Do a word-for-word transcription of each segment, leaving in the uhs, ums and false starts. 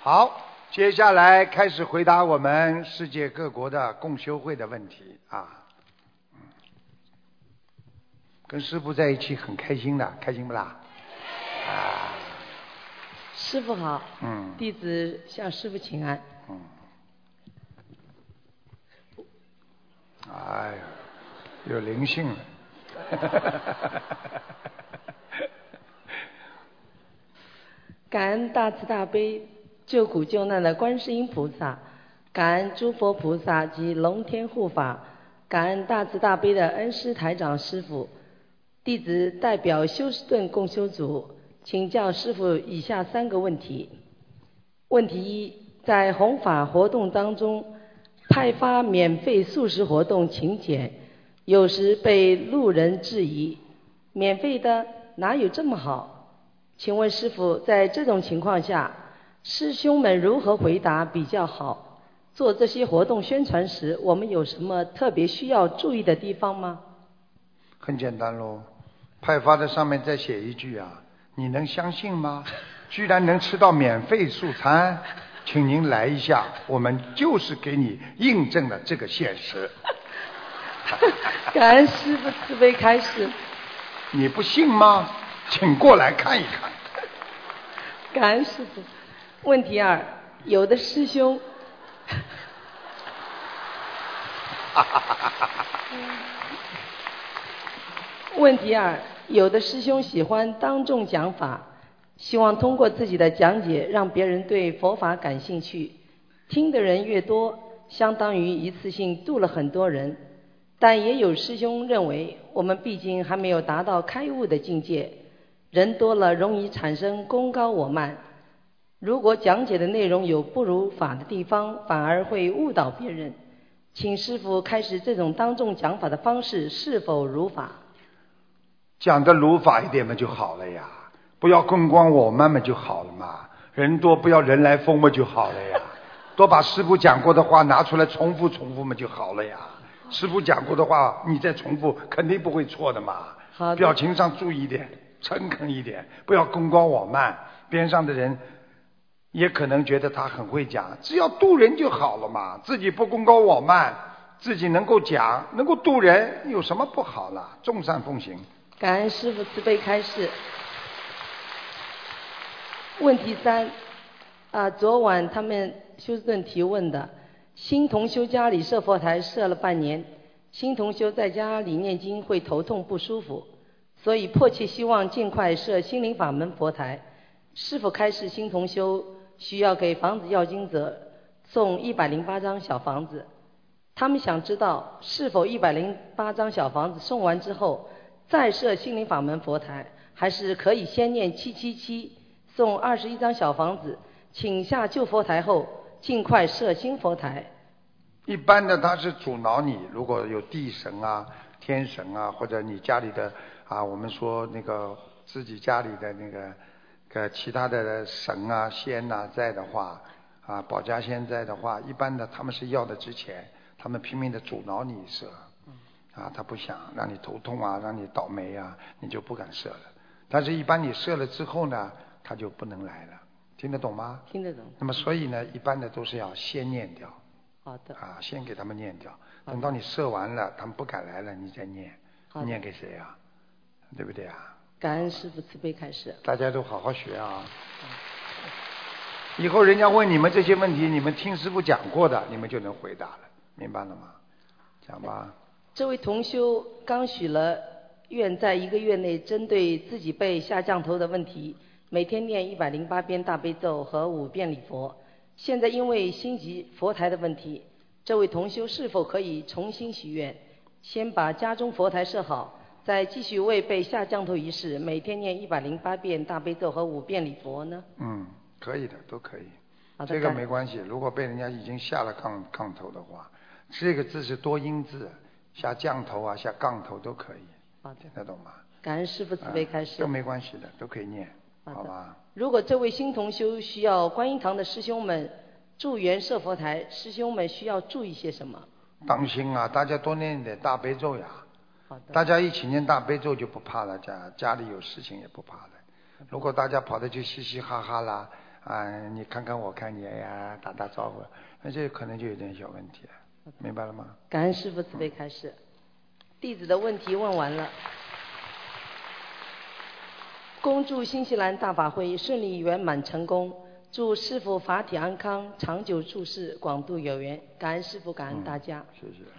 好，接下来开始回答我们世界各国的共修会的问题啊。跟师父在一起很开心的，开心不啦？啊， 师父好。 嗯。 弟子向师父请安。 嗯。哎呀，有灵性了。 感恩大慈大悲救苦救难的观世音菩萨，感恩诸佛菩萨及龙天护法，感恩大慈大悲的恩师台长师父。弟子代表休斯顿共修组请教师父以下三个问题。问题一，在弘法活动当中，派发免费素食活动请柬，有时被路人质疑，免费的哪有这么好？请问师父，在这种情况下，师兄们如何回答比较好？做这些活动宣传时，我们有什么特别需要注意的地方吗？ 很简单喽，派发的上面再写一句啊，你能相信吗？居然能吃到免费素餐，请您来一下，我们就是给你印证了这个现实。 感恩师父慈悲开示。 你不信吗？请过来看一看。 感恩师父。问题二，有的师兄问题二，有的师兄喜欢当众讲法，希望通过自己的讲解让别人对佛法感兴趣，听的人越多，相当于一次性度了很多人。但也有师兄认为，我们毕竟还没有达到开悟的境界，人多了容易产生功高我慢，如果讲解的内容有不如法的地方，反而会误导别人。请师父开始这种当众讲法的方式是否如法？ 讲的如法一点嘛就好了呀，不要功高我慢嘛就好了嘛，人多不要人来疯嘛就好了呀，多把师父讲过的话拿出来重复重复嘛就好了呀。师父讲过的话你再重复肯定不会错的嘛。 好的。 表情上注意一点，诚恳一点，不要功高我慢，边上的人也可能觉得他很会讲，只要度人就好了嘛，自己不功高我慢，自己能够讲能够度人有什么不好了，众善奉行。 感恩师父慈悲开示。问题三啊，昨晚他们休斯顿提问的，新同修家里设佛台设了半年，新同修在家里念经会头痛不舒服，所以迫切希望尽快设心灵法门佛台。是否开示新同修需要给房子要经者送一百零八张小房子？他们想知道是否一百零八张小房子送完之后再设心灵法门佛台，还是可以先念七七七送二十一张小房子，请下旧佛台后尽快设新佛台。 一般的他是阻挠你，如果有地神啊天神啊，或者你家里的啊我们说那个自己家里的那个个其他的神啊仙啊在的话啊保家仙在的话，一般的他们是要的之前他们拼命的阻挠你设啊，他不想让你头痛啊让你倒霉啊，你就不敢设了。但是一般你设了之后呢，他就不能来了，听得懂吗？ 听得懂。 那么所以呢一般的都是要先念掉。 好的。 啊，先给他们念掉，等到你设完了他们不敢来了你再念。念给谁啊？对不对啊？ 感恩师父慈悲开示。 大家都好好学啊。以后人家问你们这些问题，你们听师父讲过的，你们就能回答了，明白了吗？讲吧。 这位同修刚许了愿，在一个月内针对自己被下降头的问题，每天念一百零八遍大悲咒和五遍礼佛。现在因为心急佛台的问题，这位同修是否可以重新许愿，先把家中佛台设好，再继续为被下降头一事每天念一百零八遍大悲咒和五遍礼佛呢？ 嗯，可以的，都可以。 好的。 这个没关系，如果被人家已经下了杠杠头的话，这个字是多音字，下降头啊下杠头都可以。 好的。 听得懂吗？ 感恩师父慈悲开示。 都没关系的，都可以念。 好, 好吧。 如果这位新同修需要观音堂的师兄们助缘设佛台，师兄们需要注意些什么？ 当心啊，大家多念点大悲咒呀。 好的。 大家一起念大悲咒就不怕了，家家里有事情也不怕了。如果大家跑得就嘻嘻哈哈啦啊，你看看我看你，哎呀，打打招呼，那这可能就有点小问题了，明白了吗？ 感恩师父慈悲开示，弟子的问题问完了。恭祝新西兰大法会顺利圆满成功，祝师父法体安康，长久住世，广度有缘。感恩师父，感恩大家。 嗯、谢谢。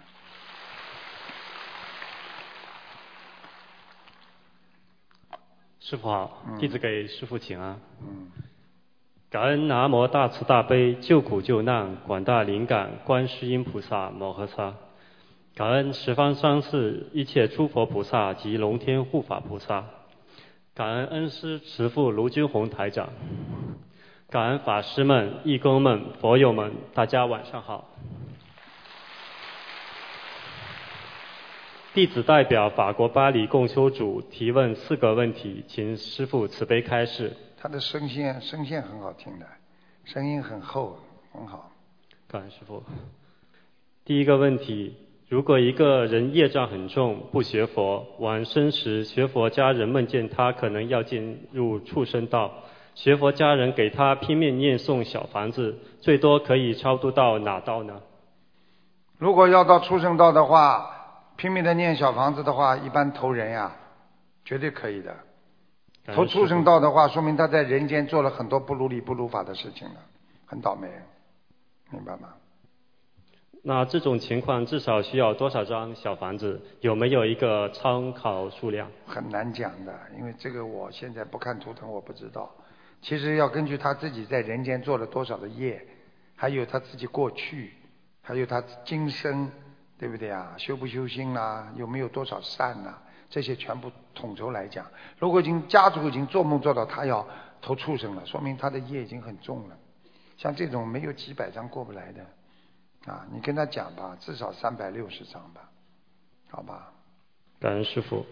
师父好，弟子给师父请安。 嗯。 感恩南无大慈大悲救苦救难广大灵感观世音菩萨摩诃萨，感恩十方三世一切诸佛菩萨及龙天护法菩萨，感恩恩师慈父卢军宏台长，感恩法师们、义工们、佛友们，大家晚上好。弟子代表法国巴黎共修组提问四个问题，请师父慈悲开示。 他的声线声线很好听的，声音很厚，很好。 感恩师父。第一个问题，如果一个人业障很重，不学佛，往生时学佛家人梦见他可能要进入畜生道，学佛家人给他拼命念诵小房子，最多可以超度到哪道呢？ 如果要到畜生道的话，拼命的念小房子的话，一般投人呀，绝对可以的。投畜生道的话，说明他在人间做了很多不如理不如法的事情了，很倒霉，明白吗？ 那这种情况至少需要多少张小房子？有没有一个参考数量？ 很难讲的，因为这个我现在不看图腾，我不知道。其实要根据他自己在人间做了多少的业，还有他自己过去，还有他今生，对不对啊？修不修心啦、啊？有没有多少善啦、啊？这些全部统筹来讲，如果已经家族已经做梦做到他要投畜生了，说明他的业已经很重了。像这种没有几百张过不来的，啊，你跟他讲吧，至少三百六十张吧，好吧？ 感恩师父。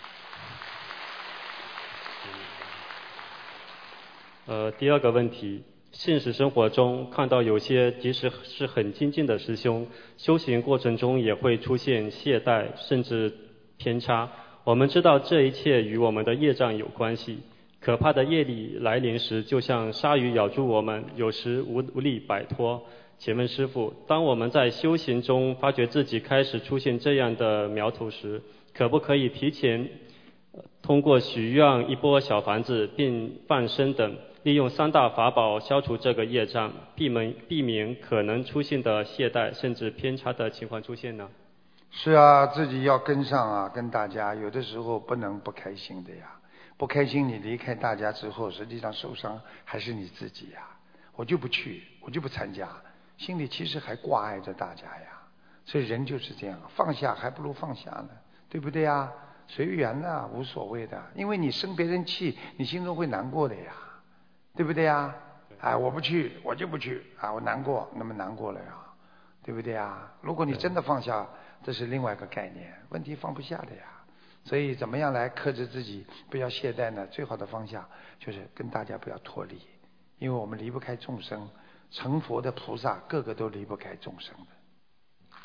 呃，第二个问题，现实生活中看到有些即使是很精进的师兄，修行过程中也会出现懈怠甚至偏差。我们知道这一切与我们的业障有关系，可怕的业力来临时，就像鲨鱼咬住我们，有时无无力摆脱。请问师父，当我们在修行中发觉自己开始出现这样的苗头时，可不可以提前通过许愿一波小房子并放生等，利用三大法宝消除这个业障，避免避免可能出现的懈怠甚至偏差的情况出现呢？ 是啊，自己要跟上啊，跟大家，有的时候不能不开心的呀。不开心，你离开大家之后，实际上受伤还是你自己呀。我就不去，我就不参加，心里其实还挂碍着大家呀。所以人就是这样，放下还不如放下呢，对不对呀？随缘呢，无所谓的，因为你生别人气，你心中会难过的呀，对不对呀？哎，我不去，我就不去啊，我难过，那么难过了呀，对不对呀？如果你真的放下，这是另外一个概念，问题放不下的呀。所以怎么样来克制自己不要懈怠呢？最好的方向就是跟大家不要脱离，因为我们离不开众生，成佛的菩萨个个都离不开众生的。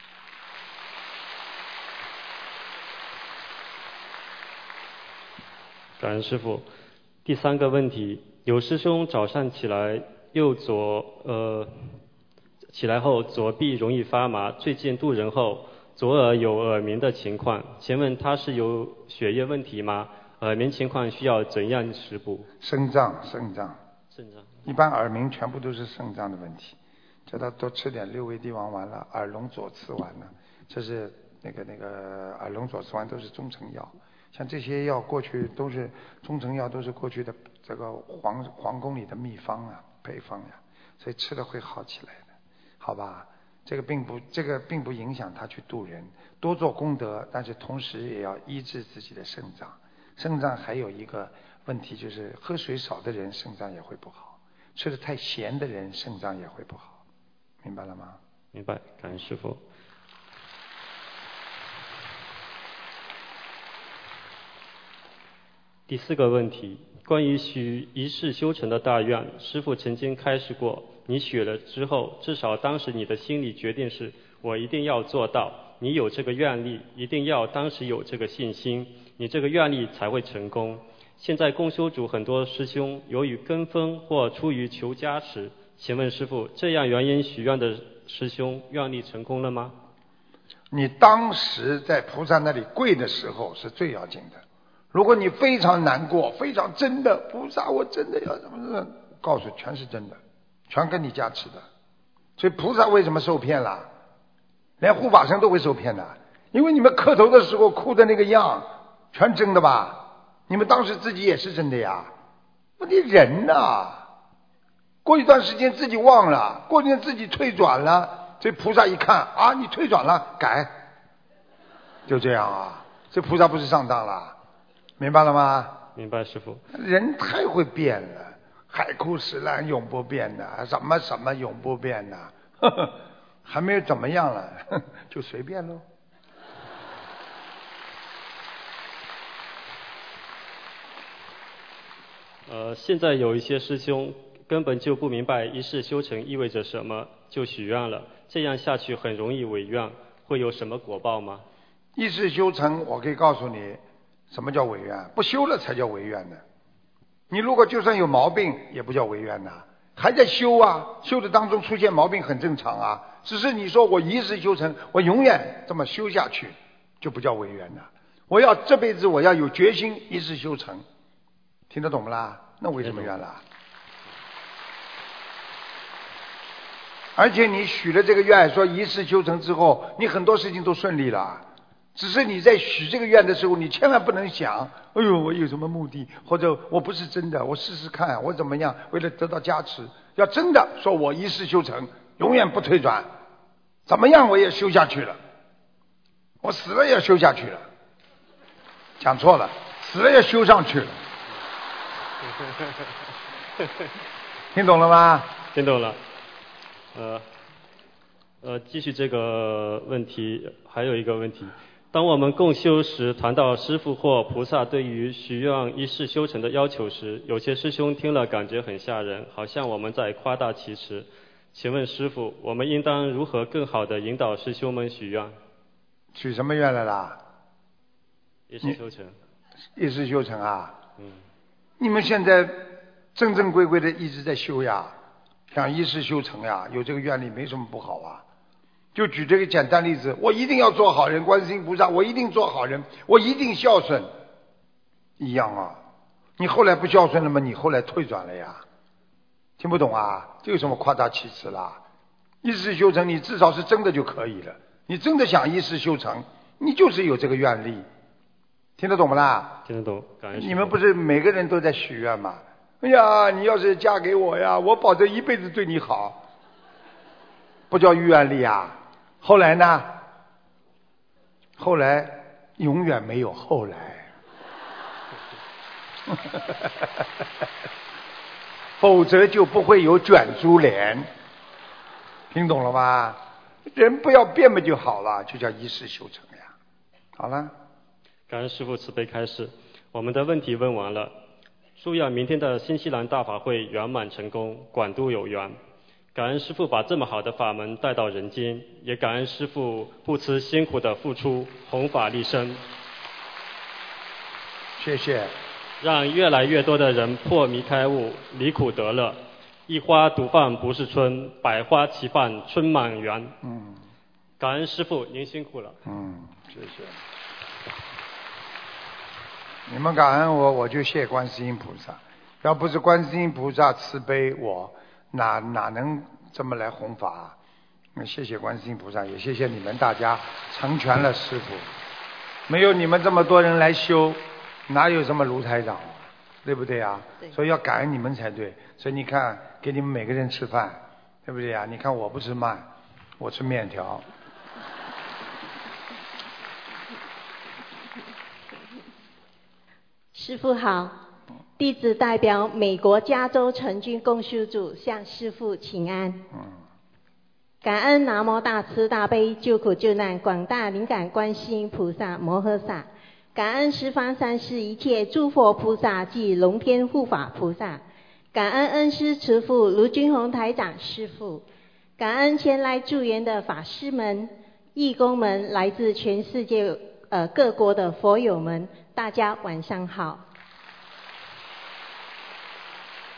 感恩师父。第三个问题，有师兄早上起来右左呃起来后左臂容易发麻，最近渡人后左耳有耳鸣的情况，请问他是有血液问题吗？耳鸣情况需要怎样食补？ 肾脏，肾脏， 肾脏。 一般耳鸣全部都是肾脏的问题，叫他多吃点六味地黄丸了，耳聋左次丸了，这是那个那个耳聋左次丸都是中成药，像这些药过去都是中成药，都是过去的这个皇皇宫里的秘方啊配方呀、啊，所以吃了会好起来的，好吧？这个并不，这个并不影响他去度人，多做功德，但是同时也要医治自己的肾脏。肾脏还有一个问题就是，喝水少的人肾脏也会不好，吃的太咸的人肾脏也会不好，明白了吗？ 明白，感恩师父。第四个问题，关于许一世修成的大愿，师父曾经开示过，你许了之后，至少当时你的心理决定是，我一定要做到。你有这个愿力，一定要当时有这个信心，你这个愿力才会成功。 现在共修组很多师兄由于跟风或出于求加持，请问师父，这样原因许愿的师兄愿力成功了吗？ 你当时在菩萨那里跪的时候是最要紧的。如果你非常难过，非常真的，菩萨我真的要怎么怎么，告诉全是真的，全跟你加持的。所以菩萨为什么受骗了？连护法神都会受骗的，因为你们磕头的时候哭的那个样，全真的吧？你们当时自己也是真的呀。问题人呐，过一段时间自己忘了，过一段自己退转了，所以菩萨一看啊，你退转了，改，就这样啊。这菩萨不是上当了，明白了吗？ 明白，师父。 人太会变了，海枯石烂永不变的，什么什么永不变的，呵呵，还没有怎么样了，呵呵就随便喽。 呃，现在有一些师兄根本就不明白一世修成意味着什么，就许愿了，这样下去很容易违愿，会有什么果报吗？ 一世修成，我可以告诉你，什么叫违愿？不修了才叫违愿呢。你如果就算有毛病，也不叫违愿呐，还在修啊，修的当中出现毛病很正常啊。只是你说我一世修成，我永远这么修下去，就不叫违愿了。我要这辈子我要有决心，一世修成。听得懂不啦？那为什么愿啦？而且你许了这个愿，说一世修成之后，你很多事情都顺利了。只是你在许这个愿的时候，你千万不能想，哎呦，我有什么目的，或者我不是真的，我试试看，我怎么样，为了得到加持。要真的说我一世修成，永远不退转，怎么样我也修下去了，我死了也修下去了。讲错了，死了也修上去了。听懂了吗？ 听懂了。呃，呃，继续这个问题，还有一个问题：当我们共修时谈到师父或菩萨对于许愿一世修成的要求时，有些师兄听了感觉很吓人，好像我们在夸大其词。请问师父，我们应当如何更好地引导师兄们许愿？ 许什么愿了啦？ 一世修成。 一世修成啊？ 嗯。 你们现在正正规规的一直在修呀，想一世修成呀，有这个愿力没什么不好啊。就举这个简单例子，我一定要做好人，观世音菩萨，我一定做好人，我一定孝顺，一样啊。你后来不孝顺了吗？你后来退转了呀，听不懂啊？这有什么夸大其词啦？一世修成，你至少是真的就可以了。你真的想一世修成，你就是有这个愿力。听得懂不啦？ 听得懂，感恩师父。 你们不是每个人都在许愿吗？哎呀，你要是嫁给我呀，我保证一辈子对你好，不叫愿力啊。后来呢？后来永远没有后来。否则就不会有卷珠帘。听懂了吗？人不要变不就好了，就叫一世修成呀。好了。 感恩师父慈悲开示，我们的问题问完了。祝愿明天的新西兰大法会圆满成功，广度有缘。感恩师父把这么好的法门带到人间，也感恩师父不辞辛苦的付出，弘法利生。 谢谢。 让越来越多的人破迷开悟，离苦得乐。一花独放不是春，百花齐放春满园。 嗯。 感恩师父，您辛苦了。 嗯，谢谢。你们感恩我，我就谢观世音菩萨。要不是观世音菩萨慈悲我，哪哪能这么来弘法啊？那谢谢观世音菩萨，也谢谢你们大家成全了师父。没有你们这么多人来修，哪有什么卢台长，对不对啊？ 对。 所以要感恩你们才对。所以你看，给你们每个人吃饭，对不对啊？你看我不吃饭，我吃面条。 师父好，弟子代表美国加州成军共修组向师父请安。 嗯。 感恩南无大慈大悲救苦救难广大灵感观世音菩萨摩诃萨，感恩十方三世一切诸佛菩萨及龙天护法菩萨，感恩恩师慈父卢军宏台长师父，感恩前来助缘的法师们、义工们，来自全世界呃各国的佛友们，大家晚上好。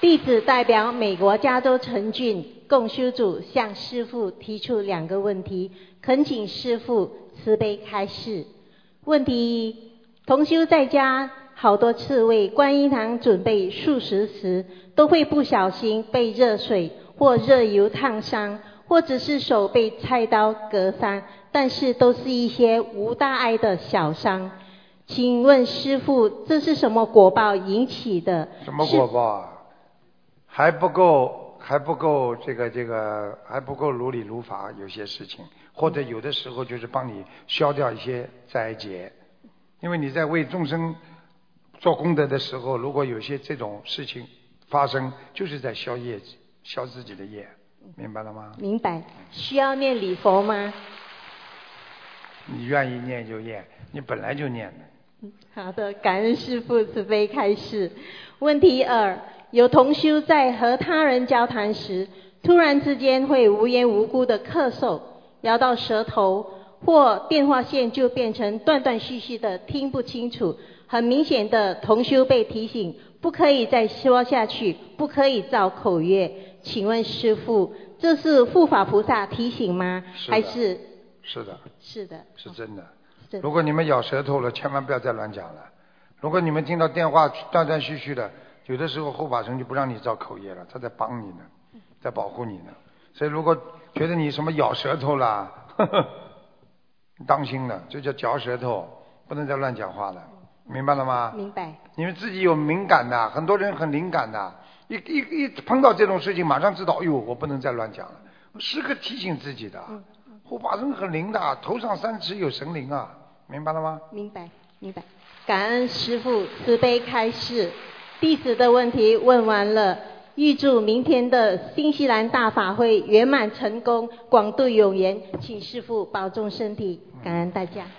弟子代表美国加州陈郡共修组向师父提出两个问题，恳请师父慈悲开示。问题一：同修在家好多次为观音堂准备素食时，都会不小心被热水或热油烫伤，或者是手被菜刀割伤，但是都是一些无大碍的小伤。请问师父，这是什么果报引起的？ 什么果报啊？还不够，还不够这个这个，还不够如理如法，有些事情，或者有的时候就是帮你消掉一些灾劫，因为你在为众生做功德的时候，如果有些这种事情发生，就是在消业，消自己的业，明白了吗？ 明白。需要念礼佛吗？ 你愿意念就念，你本来就念的。 好的，感恩师父慈悲开示。问题二：有同修在和他人交谈时，突然之间会无缘无故的咳嗽，摇到舌头，或电话线就变成断断续续的，听不清楚。很明显的，同修被提醒不可以再说下去，不可以造口业。请问师父，这是护法菩萨提醒吗？ 是还是？ 是的。 是的。 是真的。 是的。 如果你们咬舌头了，千万不要再乱讲了。如果你们听到电话断断续续的，有的时候护法神就不让你造口业了，他在帮你呢，在保护你呢。所以如果觉得你什么咬舌头啦，呵呵，当心了，这叫嚼舌头，不能再乱讲话了，明白了吗？ 明白。 你们自己有敏感的，很多人很敏感的，一一一碰到这种事情，马上知道，哎呦，我不能再乱讲了，时刻提醒自己的。护法神很灵的，头上三尺有神灵啊，明白了吗？ 明白，明白。感恩师父慈悲开示。弟子的问题问完了，预祝明天的新西兰大法会圆满成功，广度有缘，请师父保重身体，感恩大家。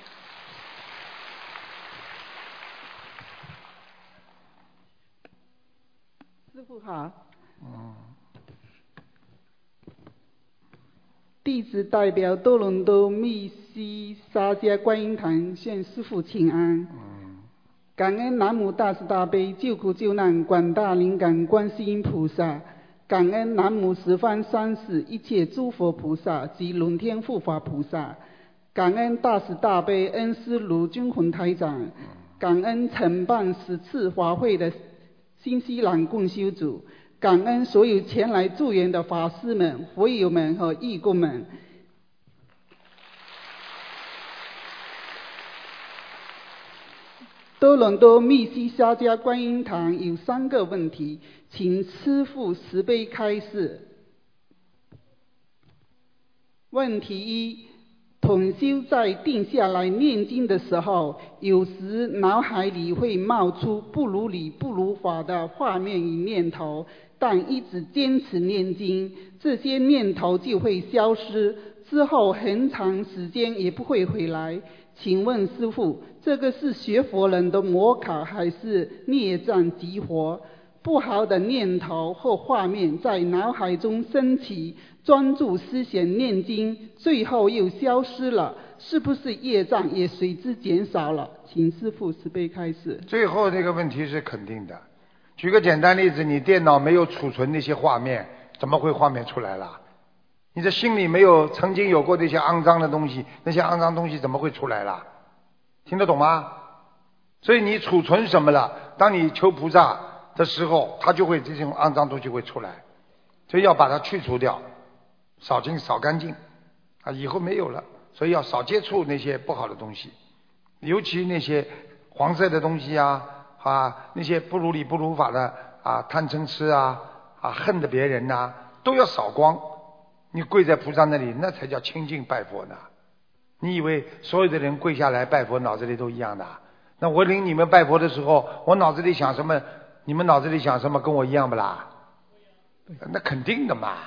师父好。 嗯。 弟子代表多伦多密西沙加观音堂向师父请安。 嗯。 感恩南无大慈大悲救苦救难广大灵感观世音菩萨，感恩南无十方三世一切诸佛菩萨及龙天护法菩萨，感恩大慈大悲恩师卢军宏台长，感恩承办十次法会的新西兰共修组，感恩所有前来助缘的法师们、佛友们和义工们。多伦多密西沙加观音堂有三个问题，请师父慈悲开示。问题一：同修在定下来念经的时候，有时脑海里会冒出不如理不如法的画面与念头，但一直坚持念经，这些念头就会消失，之后很长时间也不会回来。请问师父，这个是学佛人的魔考还是孽障激活？不好的念头或画面在脑海中升起，专注思想念经，最后又消失了，是不是业障也随之减少了？请师父慈悲开示。 最后这个问题是肯定的。举个简单例子，你电脑没有储存那些画面，怎么会画面出来了？你的心里没有曾经有过那些肮脏的东西，那些肮脏东西怎么会出来了？听得懂吗？所以你储存什么了，当你求菩萨的时候，它就会这种肮脏东西会出来，所以要把它去除掉，扫净扫干净啊，以后没有了。所以要少接触那些不好的东西，尤其那些黄色的东西啊啊，那些不如理不如法的啊，贪嗔痴啊啊，恨的别人呐、啊，都要扫光。你跪在菩萨那里，那才叫清净拜佛呢。你以为所有的人跪下来拜佛脑子里都一样的？那我领你们拜佛的时候，我脑子里想什么，你们脑子里想什么，跟我一样不啦？那肯定的嘛。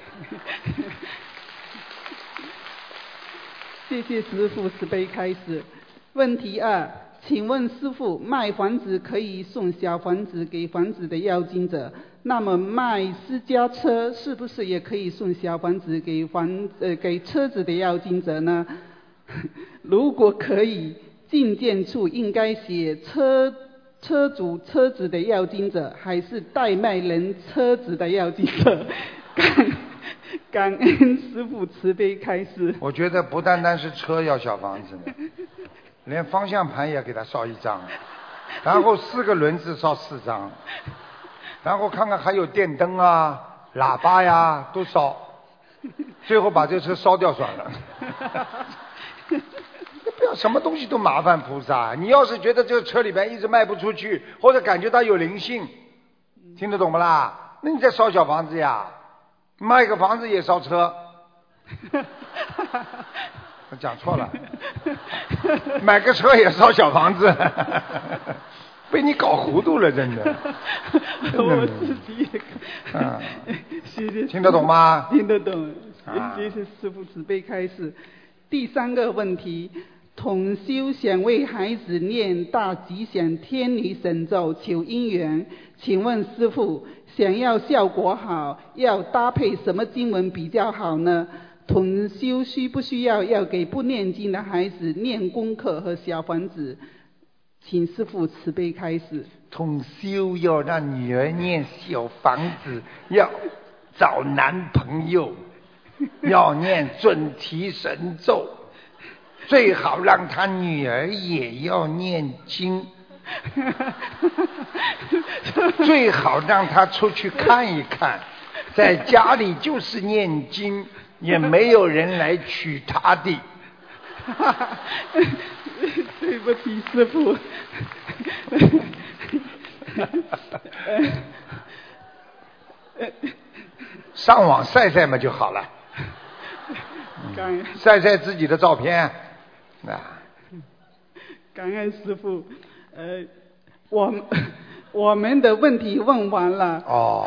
谢谢师父慈悲开示。问题二，请问师父，卖房子可以送小房子给房子的要经者，那么卖私家车是不是也可以送小房子给房呃给车子的要经者呢？如果可以，进见处应该写车车主车子的要经者，还是代卖人车子的要经者？感感恩师父慈悲开示。 我觉得不单单是车要小房子呢，连方向盘也给他烧一张，然后四个轮子烧四张，然后看看还有电灯啊、喇叭呀都烧，最后把这车烧掉算了。不要什么东西都麻烦菩萨，你要是觉得这个车里边一直卖不出去，或者感觉到有灵性，听得懂不啦？那你再烧小房子呀，卖个房子也烧车。我讲错了，买个车也烧小房子。被你搞糊涂了，真的。 我自己也看。 啊， 谢谢。 听得懂吗？ 听得懂。 啊、 谢谢师父慈悲开示。第三个问题，同修想为孩子念大吉祥天女神咒求姻缘，请问师父，想要效果好，要搭配什么经文比较好呢？同修需不需要要给不念经的孩子念功课和小房子？请师父慈悲开示。 同修要让女儿念小房子，要找男朋友，要念准提神咒，最好让他女儿也要念经，最好让他出去看一看，在家里就是念经，也没有人来娶她的。 对不起，师父。 上网晒晒嘛就好了， 嗯、 晒晒自己的照片。啊， 感恩师父。呃，我我们的问题问完了。 哦。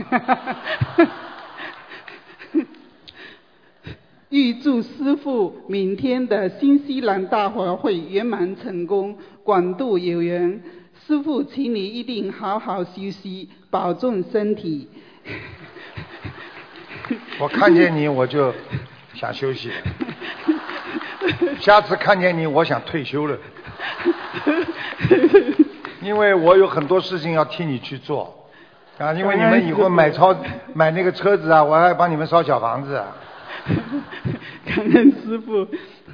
预祝师父明天的新西兰大法会圆满成功，广度有缘。师父，请你一定好好休息，保重身体。 我看见你我就想休息了，下次看见你我想退休了，因为我有很多事情要替你去做啊，因为你们以后买超买那个车子啊，我还帮你们烧小房子啊。 感恩师父。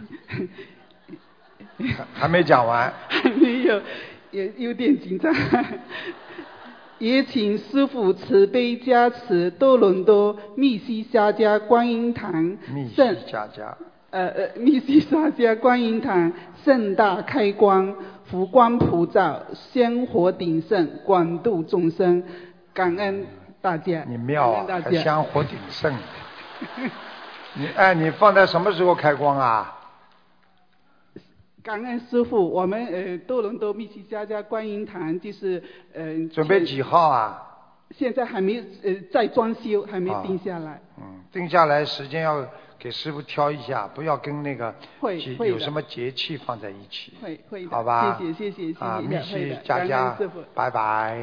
还没讲完。 还没有，也有点紧张。也请师父慈悲加持多伦多密西沙加观音堂密西沙加呃呃密西沙加观音堂盛大开光，福光普照，香火鼎盛，广度众生。感恩大家。 你妙啊，还香火鼎盛。你哎，你放在什么时候开光啊？ 感恩师父，我们呃多伦多密西沙加观音堂就是呃准备几号啊？ 现在还没呃在装修，还没定下来。 啊、嗯，定下来时间要给师父挑一下，不要跟那个会会有什么节气放在一起。 会会的， 好吧？ 谢谢谢谢谢谢。 啊，密西加加，拜拜。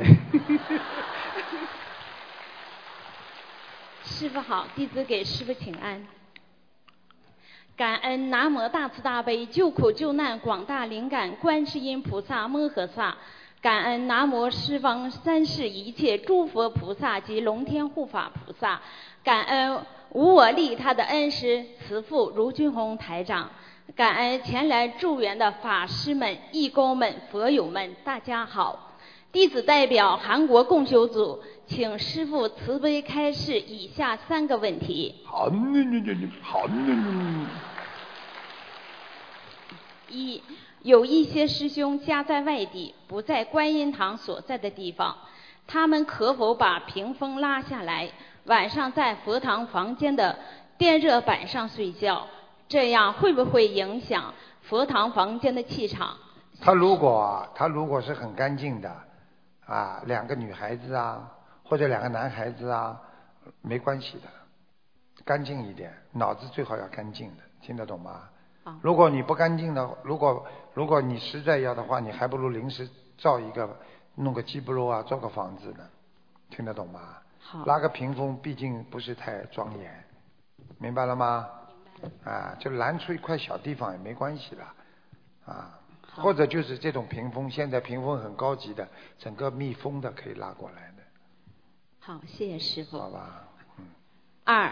师父好，弟子给师父请安。感恩南无大慈大悲救苦救难广大灵感观世音菩萨摩诃萨，感恩南无十方三世一切诸佛菩萨及龙天护法菩萨，感恩无我利他的恩师慈父卢军宏台长，感恩前来助缘的法师们、义工们、佛友们，大家好。弟子代表韩国共修组，请师父慈悲开示以下三个问题。 好，好。 一，有一些师兄家在外地，不在观音堂所在的地方，他们可否把屏风拉下来，晚上在佛堂房间的电热板上睡觉？这样会不会影响佛堂房间的气场？ 他如果啊，他如果是很干净的。啊，两个女孩子啊，或者两个男孩子啊，没关系的，干净一点，脑子最好要干净的，听得懂吗？ 啊、 如果你不干净的，如果如果你实在要的话，你还不如临时造一个，弄个基布楼啊，造个房子呢，听得懂吗？ 好。 拉个屏风，毕竟不是太庄严，明白了吗？ 明白了。 啊，就拦出一块小地方也没关系的，啊。 或者就是这种屏风，现在屏风很高级的，整个密封的可以拉过来的。 好，谢谢师父。 好吧，嗯。 二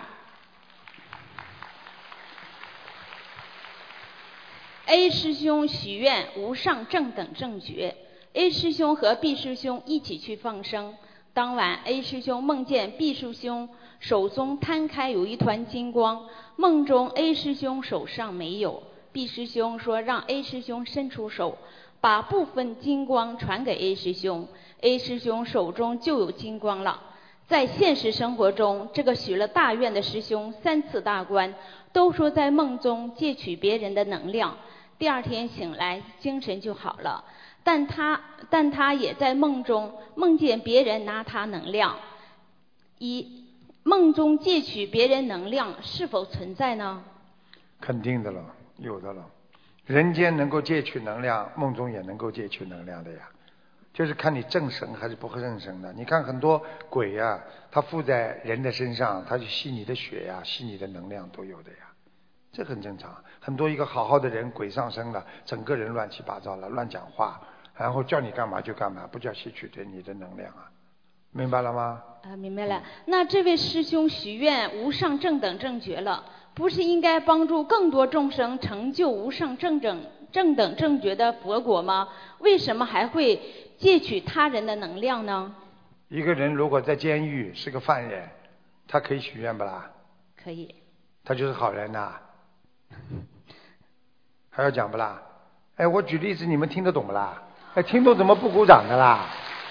A 师兄许愿无上正等正觉。A 师兄和 B 师兄一起去放生，当晚 A 师兄梦见 B 师兄手中摊开有一团金光，梦中 A 师兄手上没有。B 师兄说让 A 师兄伸出手，把部分金光传给 A 师兄， A 师兄手中就有金光了。在现实生活中，这个许了大愿的师兄三次大关，都说在梦中借取别人的能量，第二天醒来精神就好了。但他但他也在梦中梦见别人拿他能量。一，梦中借取别人能量是否存在呢？ 肯定的了，有的了。人间能够借取能量，梦中也能够借取能量的呀。就是看你正神还是不正神的。你看很多鬼呀、啊，他附在人的身上，他就吸你的血呀、啊，吸你的能量都有的呀。这很正常。很多一个好好的人，鬼上身了，整个人乱七八糟了，乱讲话。然后叫你干嘛就干嘛，不叫吸取对你的能量啊，明白了吗？ 啊，明白了。那这位师兄许愿无上正等正觉了，不是应该帮助更多众生成就无上正等正等正觉的佛果吗？为什么还会借取他人的能量呢？ 一个人如果在监狱是个犯人，他可以许愿不啦？ 可以。 他就是好人呐、啊，还要讲不啦？哎，我举例子你们听得懂不啦？哎，听懂怎么不鼓掌的啦？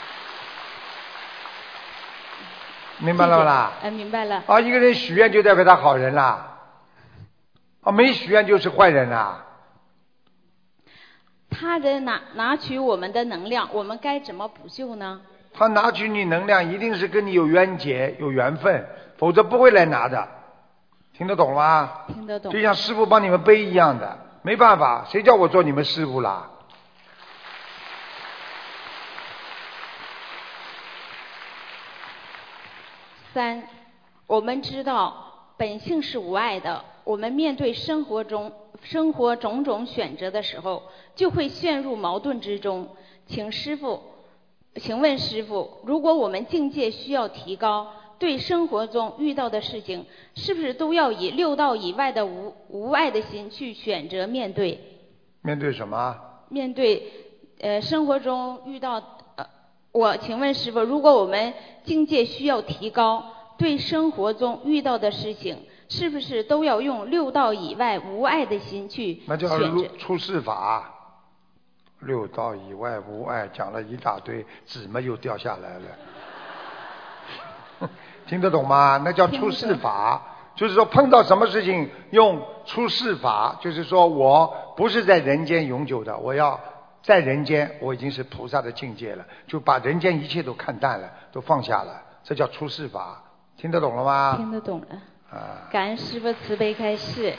明白了不啦？ 哎，明白了。 啊，一个人许愿就代表他好人啦，啊，没许愿就是坏人啦。 他人拿拿取我们的能量，我们该怎么补救呢？ 他拿取你能量，一定是跟你有冤结、有缘分，否则不会来拿的。听得懂吗？ 听得懂。 就像师父帮你们背一样的，没办法，谁叫我做你们师父啦？ 三，我们知道本性是无爱的，我们面对生活中生活种种选择的时候，就会陷入矛盾之中。请师父，请问师父，如果我们境界需要提高，对生活中遇到的事情，是不是都要以六道以外的无无爱的心去选择面对？ 面对什么？ 面对呃生活中遇到呃，我请问师父，如果我们境界需要提高，对生活中遇到的事情，是不是都要用六道以外无爱的心去选择？ 那叫出世法。六道以外无爱，讲了一大堆，纸嘛又掉下来了。听得懂吗？那叫出世法，就是说碰到什么事情用出世法，就是说我不是在人间永久的，我要在人间，我已经是菩萨的境界了，就把人间一切都看淡了，都放下了，这叫出世法。听得懂了吗？ 听得懂了。 啊， 感恩师父慈悲开示。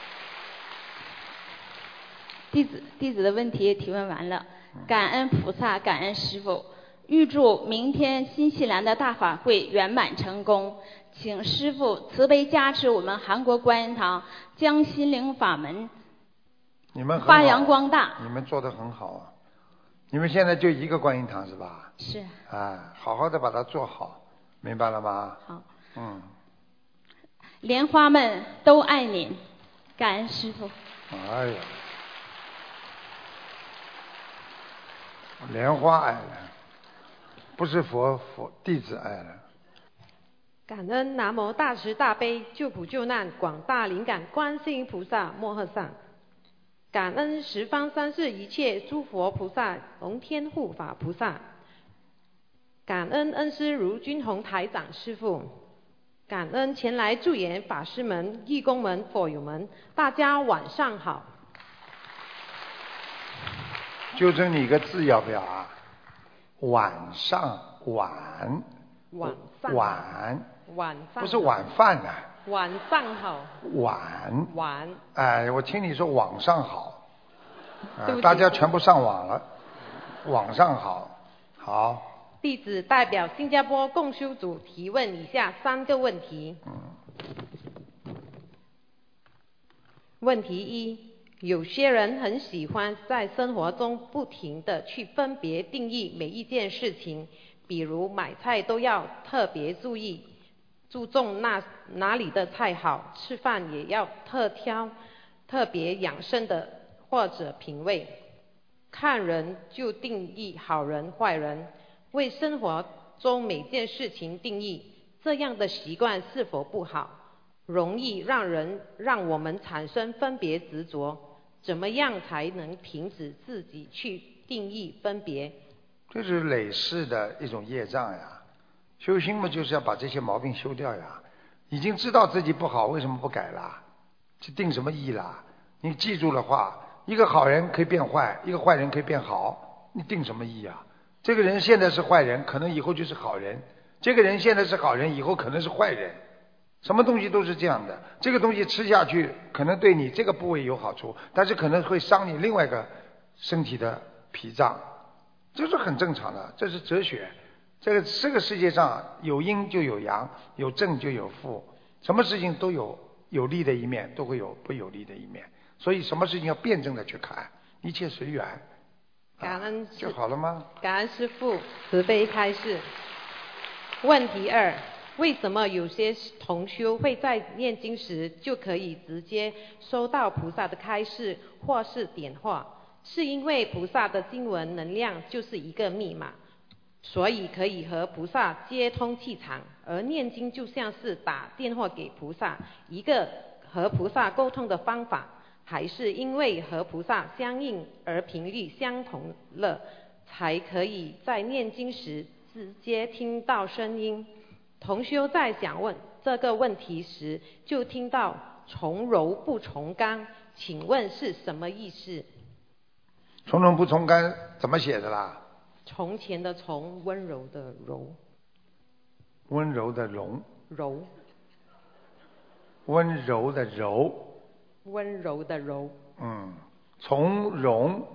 弟子弟子的问题提问完了，感恩菩萨，感恩师父，预祝明天新西兰的大法会圆满成功，请师父慈悲加持我们韩国观音堂，将心灵法门你们发扬光大。 你们做得很好啊！你们现在就一个观音堂是吧？ 是。 啊，好好的把它做好，明白了吗？ 好。 嗯。 莲花们都爱您，感恩师父。 哎呀。莲花爱了，不是佛佛弟子爱了。 感恩南无大慈大悲救苦救难广大灵感观世音菩萨摩诃萨，感恩十方三世一切诸佛菩萨龙天护法菩萨，感恩恩师卢军宏台长师父，感恩前来助演法师们、义工们、佛友们，大家晚上好。 纠正你一个字要不要啊？晚上晚。 晚上。 晚。 晚上。 不是晚饭啊。 晚上好。 晚。 晚。 哎，我听你说网上好，呃、大家全部上网了，网上好，好。 弟子代表新加坡共修组提问以下三个问题。 嗯。 问题一。 有些人很喜欢在生活中不停地去分别定义每一件事情，比如买菜都要特别注意，注重那哪里的菜好，吃饭也要特挑特别养生的或者品味，看人就定义好人坏人，为生活中每件事情定义，这样的习惯是否不好？容易让人让我们产生分别执着，怎么样才能停止自己去定义分别？ 这是累世的一种业障呀。修心嘛，就是要把这些毛病修掉呀。已经知道自己不好，为什么不改啦？去定什么义啦？你记住了话，一个好人可以变坏，一个坏人可以变好，你定什么义啊？这个人现在是坏人，可能以后就是好人；这个人现在是好人，以后可能是坏人。什么东西都是这样的，这个东西吃下去可能对你这个部位有好处，但是可能会伤你另外一个身体的脾脏，这是很正常的，这是哲学。这个这个世界上有阴就有阳，有正就有负，什么事情都有有利的一面，都会有不有利的一面，所以什么事情要辩证的去看，一切随缘。 感恩、啊、 就好了吗？ 感恩师父慈悲开示。问题二，为什么有些同修会在念经时就可以直接收到菩萨的开示或是点化？是因为菩萨的经文能量就是一个密码，所以可以和菩萨接通气场，而念经就像是打电话给菩萨，一个和菩萨沟通的方法，还是因为和菩萨相应而频率相同了，才可以在念经时直接听到声音？同修在想问这个问题时，就听到从柔不从刚，请问是什么意思？ 从柔不从刚怎么写的啦？ 从前的从，温柔的柔。 温柔的柔。 柔。 温柔的柔。 温柔的柔。 嗯，从容。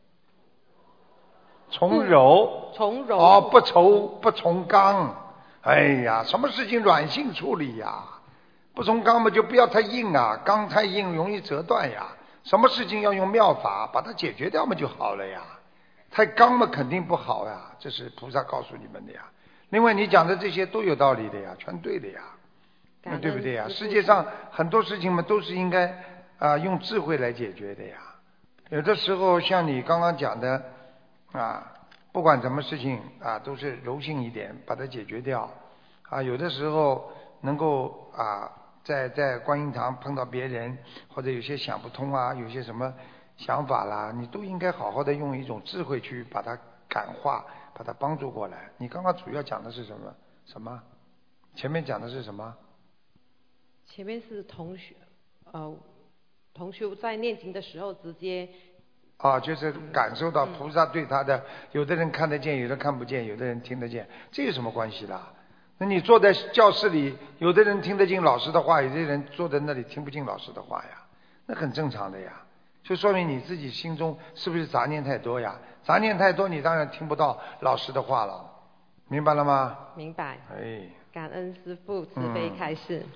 从柔。 从柔。 哦，不愁不从刚。哎呀，什么事情软性处理呀？不从刚嘛，就不要太硬啊，刚太硬容易折断呀。什么事情要用妙法把它解决掉嘛就好了呀。太刚嘛肯定不好呀，这是菩萨告诉你们的呀。另外你讲的这些都有道理的呀，全对的呀，那对不对呀？世界上很多事情嘛都是应该啊、呃、用智慧来解决的呀。有的时候像你刚刚讲的啊，不管什么事情啊都是柔性一点把它解决掉啊。有的时候能够啊在在观音堂碰到别人，或者有些想不通啊，有些什么想法啦，你都应该好好的用一种智慧去把它感化，把它帮助过来。你刚刚主要讲的是什么？什么？前面讲的是什么？ 前面是同学，呃，同学在念经的时候直接。 啊，就是感受到菩萨对他的，嗯、有的人看得见，有的看不见，有的人听得见，这有什么关系啦？那你坐在教室里，有的人听得进老师的话，有的人坐在那里听不进老师的话呀，那很正常的呀。就说明你自己心中是不是杂念太多呀？杂念太多，你当然听不到老师的话了，明白了吗？ 明白。 哎， 感恩师父慈悲开示。嗯、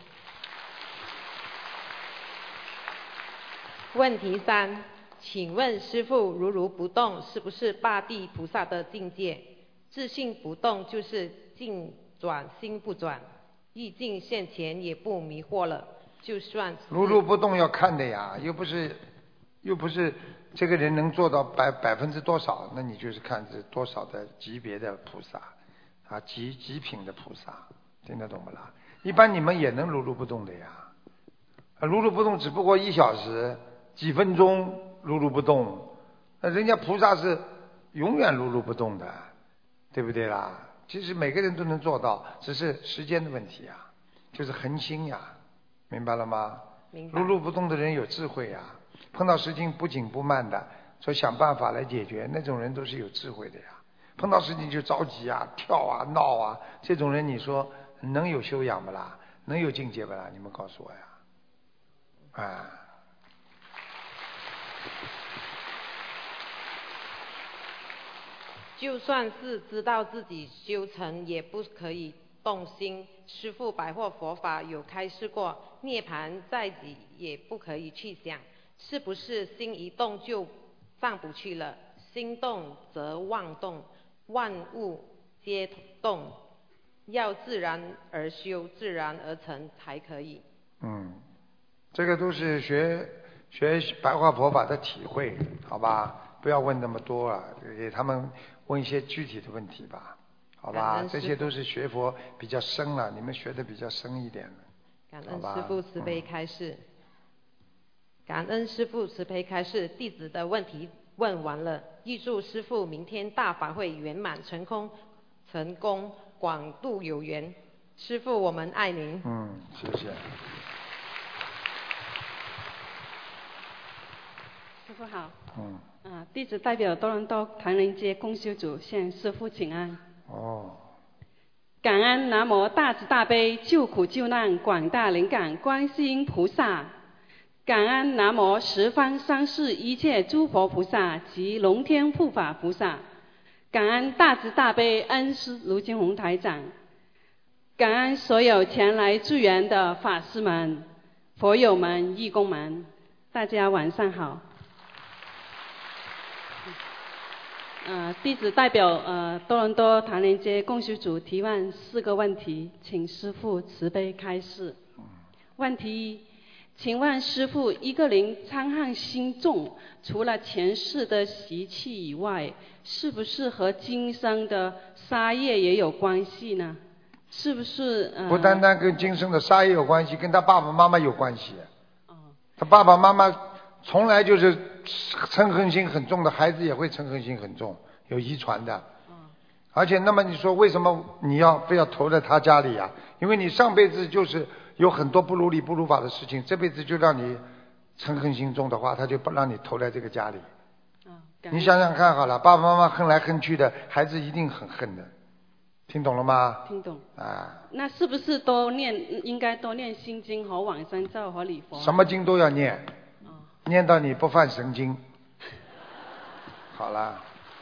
问题三，请问师父，如如不动是不是八地菩萨的境界？自性不动就是境转心不转，意境现前也不迷惑了，就算是如如不动要看的呀，又不是又不是这个人能做到百百分之多少，那你就是看是多少的级别的菩萨啊，极极品的菩萨，听得懂不啦？一般你们也能如如不动的呀，啊，如如不动只不过一小时几分钟如如不动，那人家菩萨是永远如如不动的，对不对啦？其实每个人都能做到，只是时间的问题呀，就是恒心呀，明白了吗？ 明白。 如如不动的人有智慧呀，碰到事情不紧不慢的，所以想办法来解决，那种人都是有智慧的呀。碰到事情就着急啊、跳啊、闹啊，这种人你说能有修养不啦？能有境界不啦？你们告诉我呀！啊。 就算是知道自己修成，也不可以动心。师父百货佛法有开示过，涅槃在即也不可以去想。 是不是心一动就上不去了？心动则妄动，万物皆动，要自然而修，自然而成才可以。 嗯，这个都是学学白话佛法的体会，好吧？不要问那么多啊，给他们问一些具体的问题吧，好吧？这些都是学佛比较深了，你们学的比较深一点了。 感恩师父慈悲开示。嗯、感恩师父慈悲开示，弟子的问题问完了，预祝师父明天大法会圆满成功，成功广度有缘。师父，我们爱您。 嗯，谢谢。 师父好。 嗯。 啊，弟子代表多伦多唐人街共修组向师父请安。 哦。 感恩南无大慈大悲救苦救难广大灵感观世音菩萨，感恩南无十方三世一切诸佛菩萨及龙天护法菩萨，感恩大慈大悲恩师卢金红台长，感恩所有前来助缘的法师们、佛友们、义工们，大家晚上好。呃，弟子代表呃多伦多唐人街共修组提问四个问题，请师父慈悲开示。问题一，请问师父，一个人嗔恨心重，除了前世的习气以外，是不是和今生的杀业也有关系呢？是不是？呃、 不单单跟今生的杀业有关系，跟他爸爸妈妈有关系。哦。他爸爸妈妈从来就是嗔恨心很重的，孩子也会嗔恨心很重，有遗传的。而且，那么你说为什么你要非要投在他家里呀、啊？因为你上辈子就是有很多不如理不如法的事情，这辈子就让你嗔恨心重的话，他就不让你投在这个家里。你想想看好了，爸爸妈妈恨来恨去的，孩子一定很恨的。听懂了吗？ 听懂。 啊。 那是不是多念，应该多念心经和往生咒和礼佛？ 什么经都要念。念到你不犯神经。好了。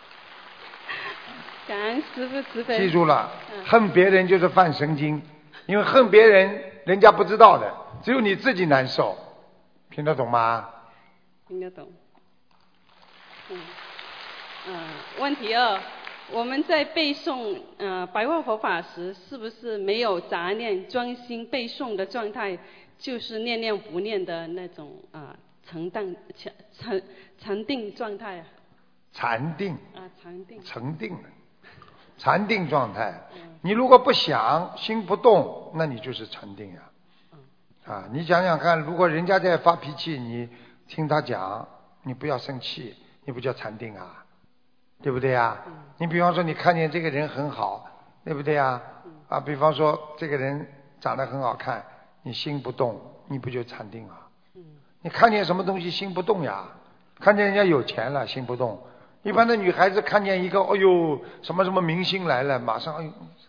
感恩师父慈悲。 记住了，恨别人就是犯神经，因为恨别人人家不知道的，只有你自己难受。听得懂吗？ 听得懂。嗯。嗯、呃，问题二，我们在背诵呃白话佛法时，是不是没有杂念，专心背诵的状态，就是念念不念的那种啊？呃沉定沉沉定状态啊， 禅定啊，禅定， 沉定的禅定状态。嗯、你如果不想，心不动，那你就是禅定呀、啊。嗯、啊，你想想看，如果人家在发脾气，你听他讲，你不要生气，你不叫禅定啊，对不对呀？嗯、你比方说，你看见这个人很好，对不对呀？嗯、啊，比方说这个人长得很好看，你心不动，你不就禅定啊？你看见什么东西心不动呀？看见人家有钱了心不动。一般的女孩子看见一个，哎呦，什么什么明星来了，马上哎呦，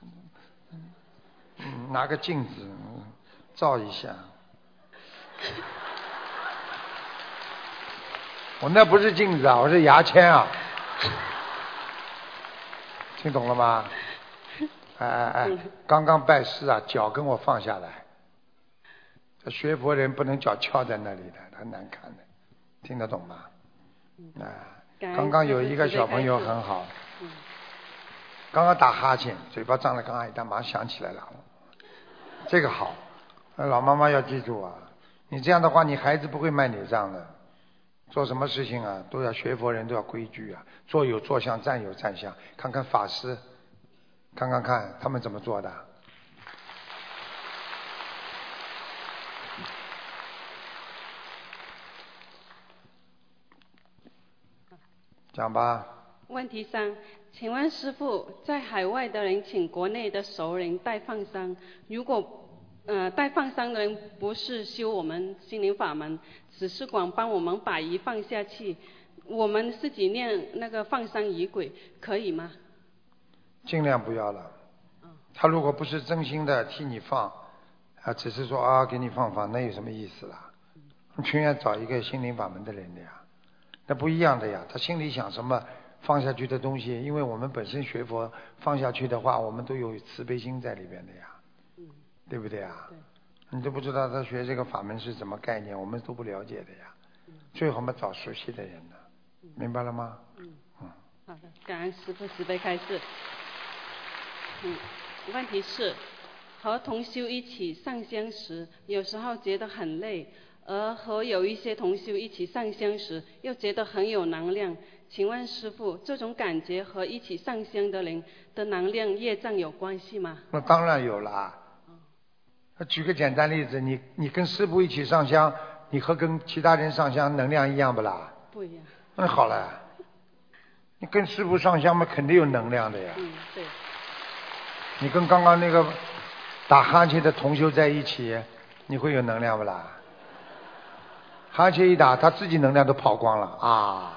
嗯，拿个镜子照一下。我那不是镜子啊，我是牙签啊。听懂了吗？哎哎哎，刚刚拜师啊，脚跟我放下来。这学佛人不能脚翘在那里的，很难看的，听得懂吗？啊，刚刚有一个小朋友很好，刚刚打哈欠，嘴巴张得刚刚一大，马上想起来了，这个好，老妈妈要记住啊，你这样的话，你孩子不会卖你账的。做什么事情啊，都要学佛人都要规矩啊，坐有坐相，站有站相，看看法师，看看看他们怎么做的。讲吧。 问题三，请问师父，在海外的人请国内的熟人代放生，如果呃代放生的人不是修我们心灵法门，只是光帮我们把鱼放下去，我们自己念那个放生仪轨可以吗？ 尽量不要了。他如果不是真心的替你放，啊，只是说啊给你放放，那有什么意思啦？你全要找一个心灵法门的人的呀。那不一样的呀，他心里想什么放下去的东西，因为我们本身学佛放下去的话，我们都有慈悲心在里边的呀，嗯、对不对呀？对，你都不知道他学这个法门是什么概念，我们都不了解的呀。 最好嘛找熟悉的人呢，明白了吗？ 嗯。嗯。好的，感恩师父慈悲开示。嗯，问题是，和同修一起上香时，有时候觉得很累，而和有一些同修一起上香时，又觉得很有能量。请问师父，这种感觉和一起上香的人的能量业障有关系吗？ 那当然有啦。举个简单例子，你你跟师父一起上香，你和跟其他人上香能量一样不啦？ 不一样。 那好了，你跟师父上香嘛，肯定有能量的呀。 嗯，对。 你跟刚刚那个打哈欠的同修在一起，你会有能量不啦？哈欠一打，他自己能量都跑光了啊！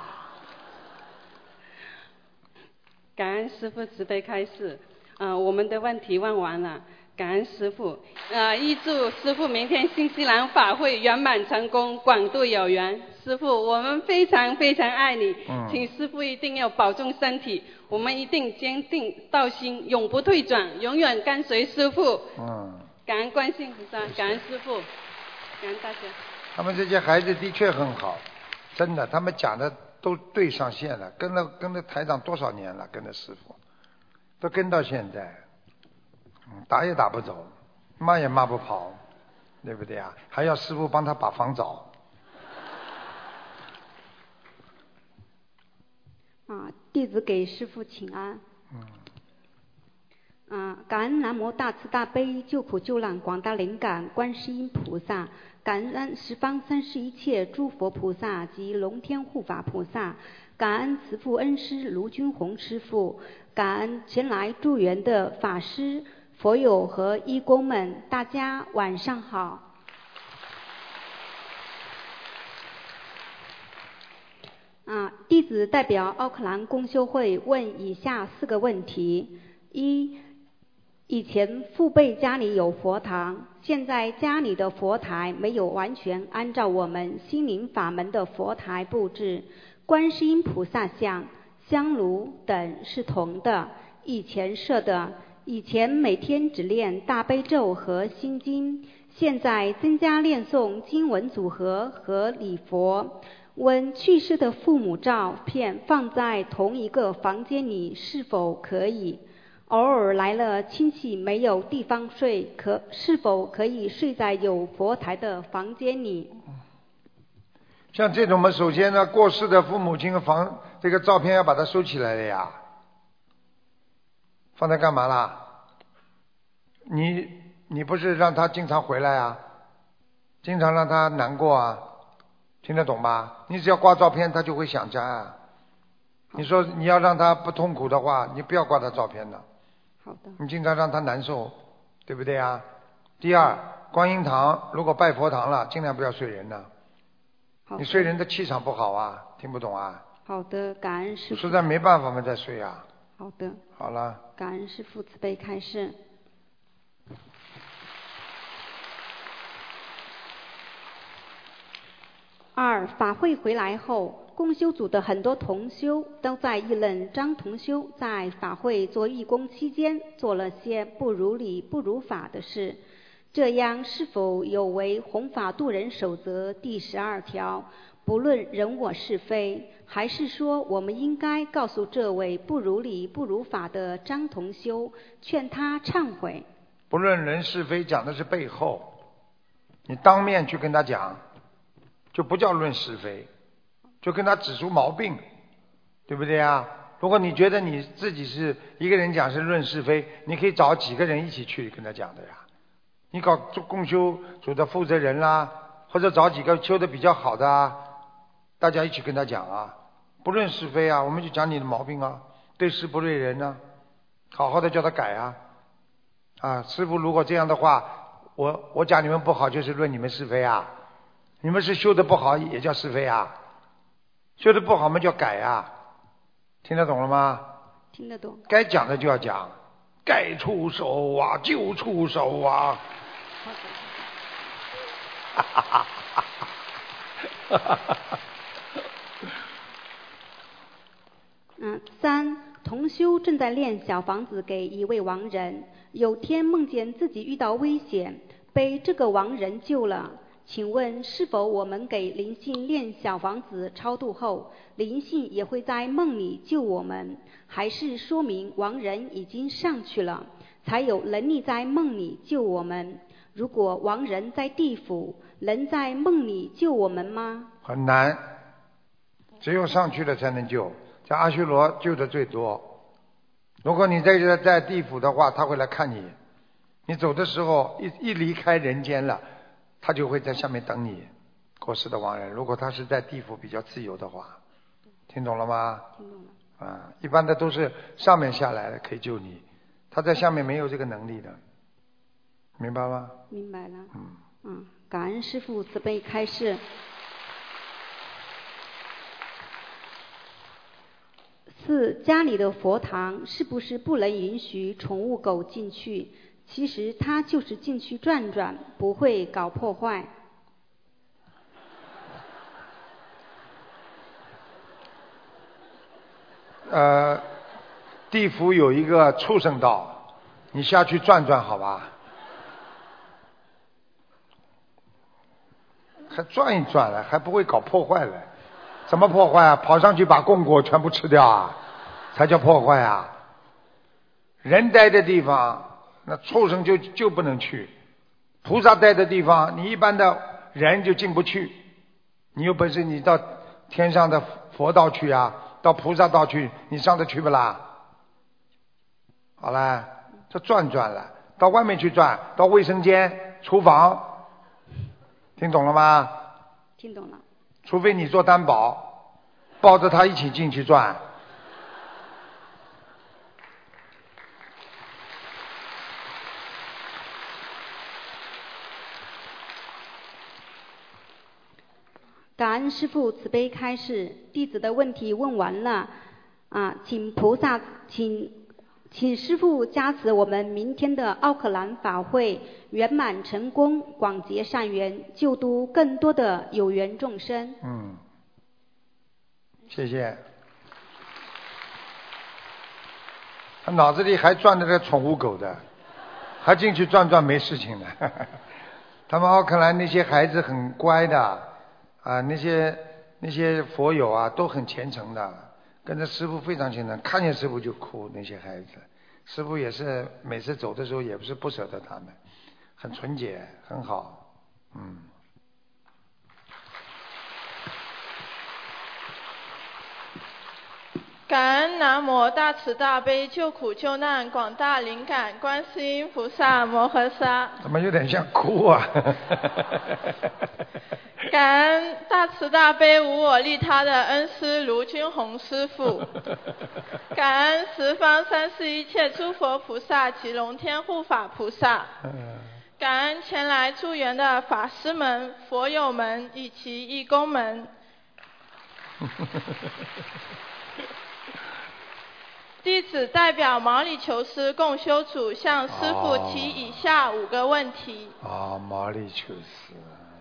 感恩师父慈悲开示，呃，我们的问题问完了，感恩师父，呃，预祝师父明天新西兰法会圆满成功，广度有缘。师父，我们非常非常爱你， 嗯、 请师父一定要保重身体，我们一定坚定道心，永不退转，永远跟随师父。 嗯。 感恩观世音菩萨，感恩师父，感恩大家。 他们这些孩子的确很好，真的，他们讲的都对上线了，跟了跟了台长多少年了，跟着师父，都跟到现在，嗯，打也打不走，骂也骂不跑，对不对啊？还要师父帮他把房找。 啊，弟子给师父请安。嗯。啊，感恩南无大慈大悲救苦救难广大灵感观世音菩萨，感恩十方三世一切诸佛菩萨及龙天护法菩萨，感恩慈父恩师卢军宏师父，感恩前来助缘的法师、佛友和义工们，大家晚上好。啊，弟子代表奥克兰公修会问以下四个问题：一，以前父辈家里有佛堂，现在家里的佛台没有完全按照我们心灵法门的佛台布置，观世音菩萨像、香炉等是铜的，以前设的。以前每天只练大悲咒和心经，现在增加念诵经文组合和礼佛。问去世的父母照片放在同一个房间里是否可以？偶尔来了亲戚没有地方睡，可是否可以睡在有佛台的房间里？ 像这种嘛，首先呢，过世的父母亲的房这个照片要把它收起来的呀，放在干嘛啦？你你不是让他经常回来啊，经常让他难过啊？听得懂吧？你只要挂照片，他就会想家啊。你说你要让他不痛苦的话，你不要挂他照片的。 好的。 你经常让他难受，对不对啊？第二，观音堂如果拜佛堂了，尽量不要睡人呢。你睡人的气场不好啊，听不懂啊？ 好的，感恩师父。 实在没办法嘛，再睡啊。 好的。 好了。 感恩师父慈悲开示。二，法会回来后，共修组的很多同修都在议论张同修在法会做义工期间做了些不如理不如法的事，这样是否有违弘法度人守则第十二条，不论人我是非？还是说我们应该告诉这位不如理不如法的张同修，劝他忏悔？ 不论人是非讲的是背后，你当面去跟他讲，就不叫论是非，就跟他指出毛病，对不对啊？如果你觉得你自己是一个人讲是论是非，你可以找几个人一起去跟他讲的呀。你搞共修组的负责人啦，或者找几个修的比较好的啊，大家一起跟他讲啊，不论是非啊，我们就讲你的毛病啊，对事不对人啊，好好的叫他改啊。啊，师父如果这样的话，我我讲你们不好就是论你们是非啊，你们是修的不好也叫是非啊，修的不好嘛叫改啊，听得懂了吗？ 听得懂。该讲的就要讲，该出手啊就出手啊。哈哈哈哈哈哈！ 嗯，三，同修正在练小房子给一位亡人，有天梦见自己遇到危险，被这个亡人救了。 请问是否我们给灵性练小房子超度后，灵性也会在梦里救我们，还是说明亡人已经上去了，才有能力在梦里救我们？如果亡人在地府，能在梦里救我们吗？ 很难，只有上去了才能救，在阿修罗救的最多。如果你在这在地府的话，他会来看你，你走的时候一一离开人间了，他就会在下面等你。过世的亡人，如果他是在地府比较自由的话，听懂了吗？ 听懂了。 啊，一般的都是上面下来的可以救你，他在下面没有这个能力的，明白吗？ 明白了。 嗯嗯，感恩师父慈悲开示。四，家里的佛堂是不是不能允许宠物狗进去？其实它就是进去转转，不会搞破坏。 呃，地府有一个畜生道，你下去转转好吧？还转一转了，还不会搞破坏了？怎么破坏啊？跑上去把供果全部吃掉啊，才叫破坏啊！人待的地方，那畜生就就不能去；菩萨待的地方，你一般的人就进不去。你有本事你到天上的佛道去啊，到菩萨道去，你上得去不啦？好啦，这转转了，到外面去转，到卫生间、厨房，听懂了吗？ 听懂了。 除非你做担保，抱着他一起进去转。 感恩师父慈悲开示，弟子的问题问完了啊，请菩萨，请请师父加持我们明天的奥克兰法会圆满成功，广结善缘，救度更多的有缘众生。 嗯，谢谢。他脑子里还转着个宠物狗的，还进去转转没事情的。他们奥克兰那些孩子很乖的。啊，那些那些佛友啊，都很虔诚的，跟着师父非常虔诚，看见师父就哭。那些孩子，师父也是每次走的时候也不是不舍得他们，很纯洁，很好，嗯。 感恩南无大慈大悲救苦救难广大灵感观世音菩萨摩诃萨。 怎么有点像哭啊？ 感恩大慈大悲无我利他的恩师卢军宏师父，感恩十方三世一切诸佛菩萨及龙天护法菩萨，感恩前来助缘的法师们、佛友们以及义工们。弟子代表毛里求斯共修组向师父提以下五个问题。 啊，毛里求斯。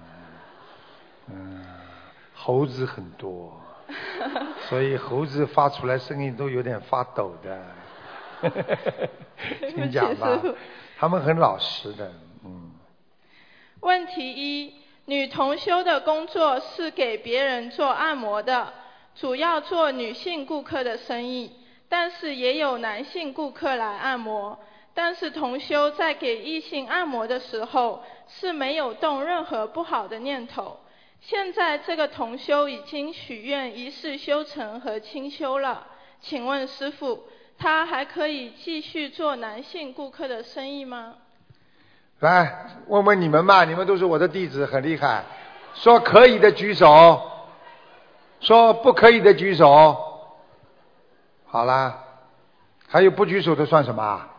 嗯，猴子很多，所以猴子发出来声音都有点发抖的。请讲吧，他们很老实的。嗯。 问题一：女同修的工作是给别人做按摩的，主要做女性顾客的生意，但是也有男性顾客来按摩。但是同修在给异性按摩的时候是没有动任何不好的念头。现在这个同修已经许愿一世修成和清修了，请问师父，他还可以继续做男性顾客的生意吗？ 来问问你们吧，你们都是我的弟子，很厉害。说可以的举手，说不可以的举手。好啦，还有不举手的算什么？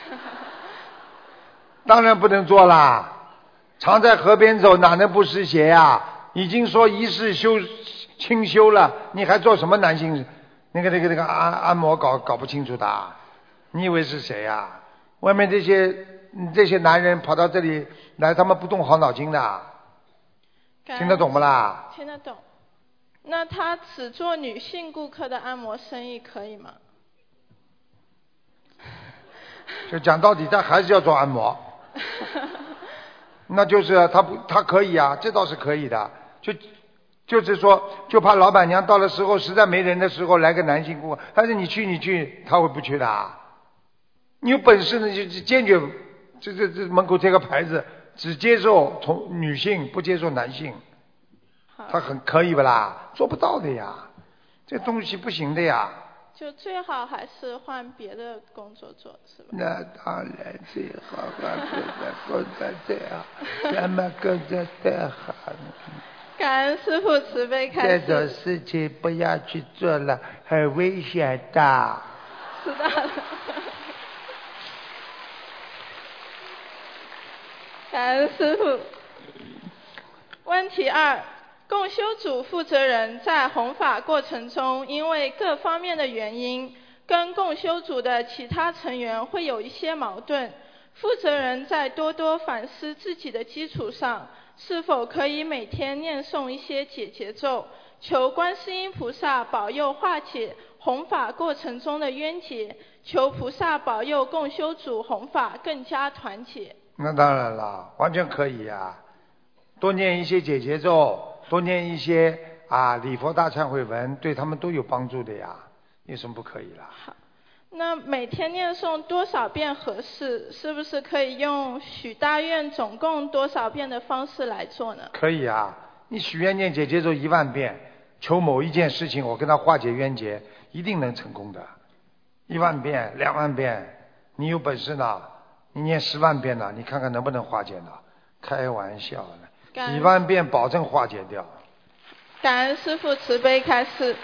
当然不能做啦，常在河边走，哪能不湿鞋呀？已经说一世修清修了，你还做什么男性那个那个那个按按摩搞搞不清楚的？你以为是谁呀、啊？外面这些这些男人跑到这里来，他们不动好脑筋的，听得懂不啦？ 听得懂。那他只做女性顾客的按摩生意可以吗？ 就讲到底，他还是要做按摩。 那就是他不，他可以啊，这倒是可以的。就就是说，就怕老板娘到了时候实在没人的时候来个男性顾客，但是你去你去，他会不去的啊。你有本事呢，就坚决这这这门口贴个牌子，只接受同女性，不接受男性。他很可以不啦？做不到的呀，这东西不行的呀。 就最好还是换别的工作做，是吧？ 那当然最好，换别的工作最好，什么工作最好？ 感恩师父慈悲开示。 这种事情不要去做了，很危险的。 知道了。感恩师父。问题二。共修组负责人在弘法过程中，因为各方面的原因，跟共修组的其他成员会有一些矛盾。负责人在多多反思自己的基础上，是否可以每天念诵一些解结咒，求观世音菩萨保佑化解弘法过程中的冤结，求菩萨保佑共修组弘法更加团结。 那当然了，完全可以呀，多念一些解结咒。多念一些啊礼佛大忏悔文，对他们都有帮助的呀，有什么不可以啦？ 好，那每天念诵多少遍合适？是不是可以用许大愿总共多少遍的方式来做呢？ 可以啊，你许愿念解结咒一万遍，求某一件事情，我跟他化解冤结，一定能成功的。一万遍、两万遍，你有本事呢，你念十万遍呢，你看看能不能化解呢？开玩笑呢。几万遍保证化解掉。 感恩师父慈悲开示。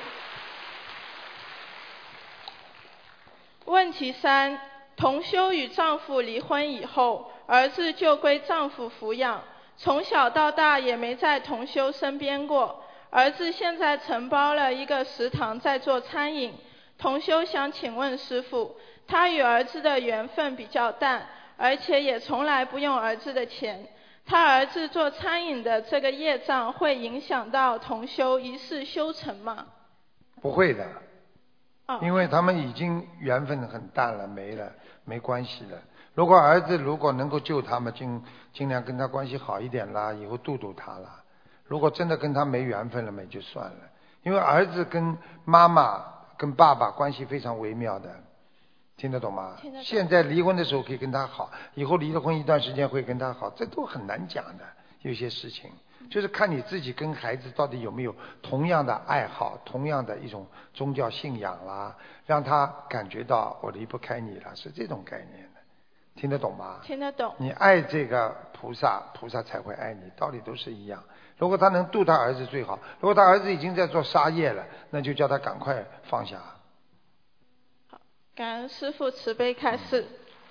问题三：同修与丈夫离婚以后，儿子就归丈夫抚养，从小到大也没在同修身边过。儿子现在承包了一个食堂在做餐饮，同修想请问师父，他与儿子的缘分比较淡，而且也从来不用儿子的钱。他儿子做餐饮的这个业障会影响到同修一世修成吗？ 不会的， 哦、 因为他们已经缘分很淡了，没了，没关系了。如果儿子如果能够救他们，尽尽量跟他关系好一点啦，以后度度他啦。如果真的跟他没缘分了，也就算了。因为儿子跟妈妈、跟爸爸关系非常微妙的。听得懂吗？ 听得懂。 现在离婚的时候可以跟他好，以后离了婚一段时间会跟他好，这都很难讲的。有些事情就是看你自己跟孩子到底有没有同样的爱好，同样的一种宗教信仰啦，让他感觉到我离不开你了，是这种概念的。听得懂吗？ 听得懂。 你爱这个菩萨，菩萨才会爱你，道理都是一样。如果他能度他儿子最好，如果他儿子已经在做杀业了，那就叫他赶快放下。 感恩师父慈悲开示。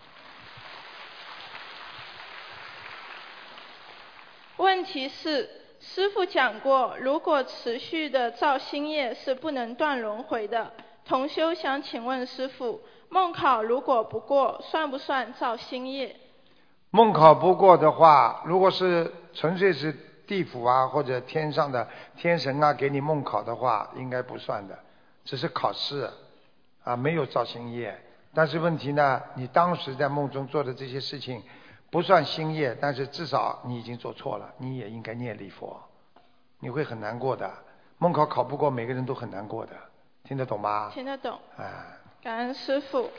问题是，师父讲过，如果持续的造新业是不能断轮回的。同修想请问师父，梦考如果不过，算不算造新业？ 梦考不过的话，如果是纯粹是地府啊或者天上的天神啊给你梦考的话，应该不算的，只是考试。啊，没有造新业，但是问题呢，你当时在梦中做的这些事情不算新业，但是至少你已经做错了，你也应该念礼佛，你会很难过的。梦考考不过，每个人都很难过的，听得懂吗？ 听得懂。 啊， 感恩师父。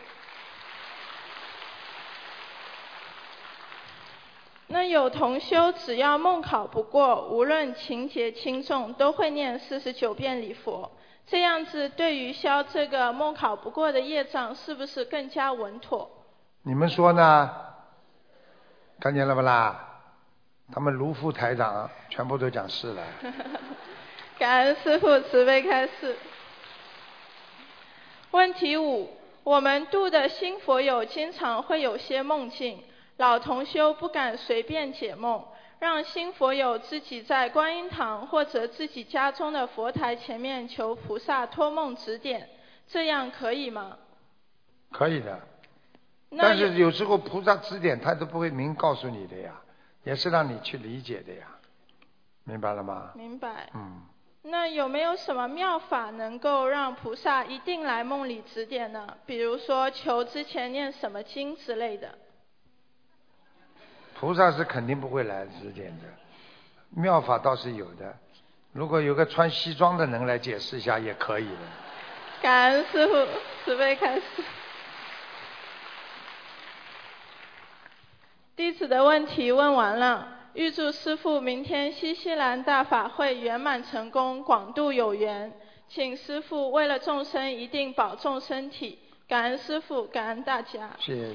那有同修只要梦考不过，无论情节轻重，都会念四十九遍礼佛。这样子对于消这个梦考不过的业障，是不是更加稳妥？ 你们说呢？看见了不啦？他们卢副台长全部都讲是了。 感恩师父慈悲开示。问题五：我们度的新佛友经常会有些梦境，老同修不敢随便解梦，让新佛友自己在观音堂或者自己家中的佛台前面求菩萨托梦指点，这样可以吗？ 可以的，但是有时候菩萨指点他都不会明告诉你的呀，也是让你去理解的呀，明白了吗？ 明白。 嗯。 那有没有什么妙法能够让菩萨一定来梦里指点呢？比如说求之前念什么经之类的。 菩萨是肯定不会来指点的，妙法倒是有的。如果有个穿西装的人来解释一下也可以的。 感恩师父，慈悲开示。弟子的问题问完了，预祝师父明天新西兰大法会圆满成功，广度有缘。请师父为了众生一定保重身体。感恩师父，感恩大家。 谢谢。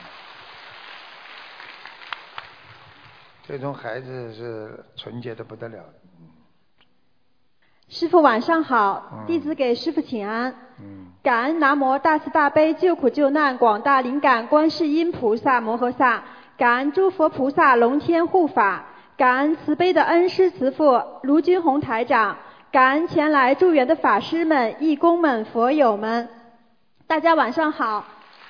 这种孩子是纯洁的不得了。 师父晚上好，弟子给师父请安。 嗯。 感恩南无大慈大悲救苦救难广大灵感观世音菩萨摩诃萨，感恩诸佛菩萨龙天护法，感恩慈悲的恩师慈父卢军宏台长，感恩前来助缘的法师们、义工们、佛友们。大家晚上好。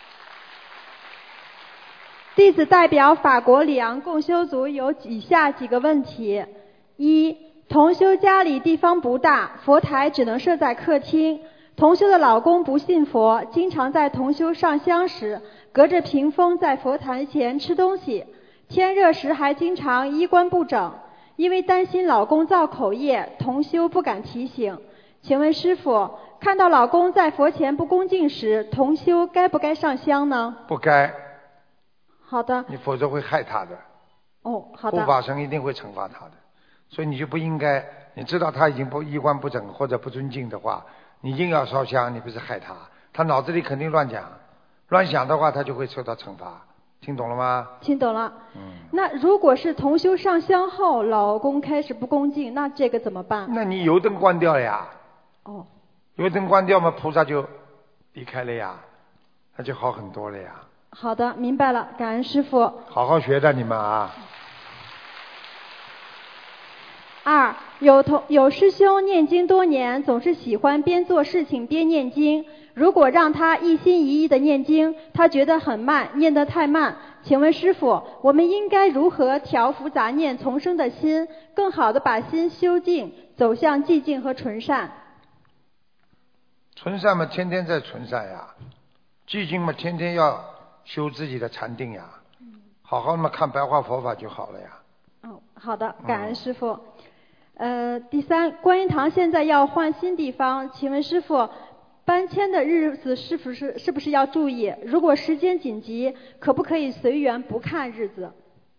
弟子代表法国里昂共修组有以下几个问题：一、同修家里地方不大，佛台只能设在客厅。同修的老公不信佛，经常在同修上香时隔着屏风在佛台前吃东西，天热时还经常衣冠不整。因为担心老公造口业，同修不敢提醒。请问师父，看到老公在佛前不恭敬时，同修该不该上香呢？ 不该。 好的。 你否则会害他的。 哦，好的。 护法神一定会惩罚他的，所以你就不应该。你知道他已经不衣冠不整或者不尊敬的话，你硬要烧香，你不是害他？他脑子里肯定乱讲，乱想的话，他就会受到惩罚。听懂了吗？ 听懂了。 嗯。 那如果是同修上香后，老公开始不恭敬，那这个怎么办？ 那你油灯关掉了呀。 哦。 油灯关掉嘛，菩萨就离开了呀，那就好很多了呀。 好的，明白了，感恩师父。 好好学的你们啊。 二，有同有师兄念经多年，总是喜欢边做事情边念经。如果让他一心一意的念经，他觉得很慢，念得太慢。请问师父，我们应该如何调伏杂念丛生的心，更好的把心修净，走向寂静和纯善？ 纯善嘛，天天在纯善呀；寂静嘛，天天要修自己的禅定呀。好好嘛看白话佛法就好了呀。 哦，好的，感恩师父。嗯、呃，第三，观音堂现在要换新地方，请问师父，搬迁的日子是不是是不是要注意？如果时间紧急，可不可以随缘不看日子？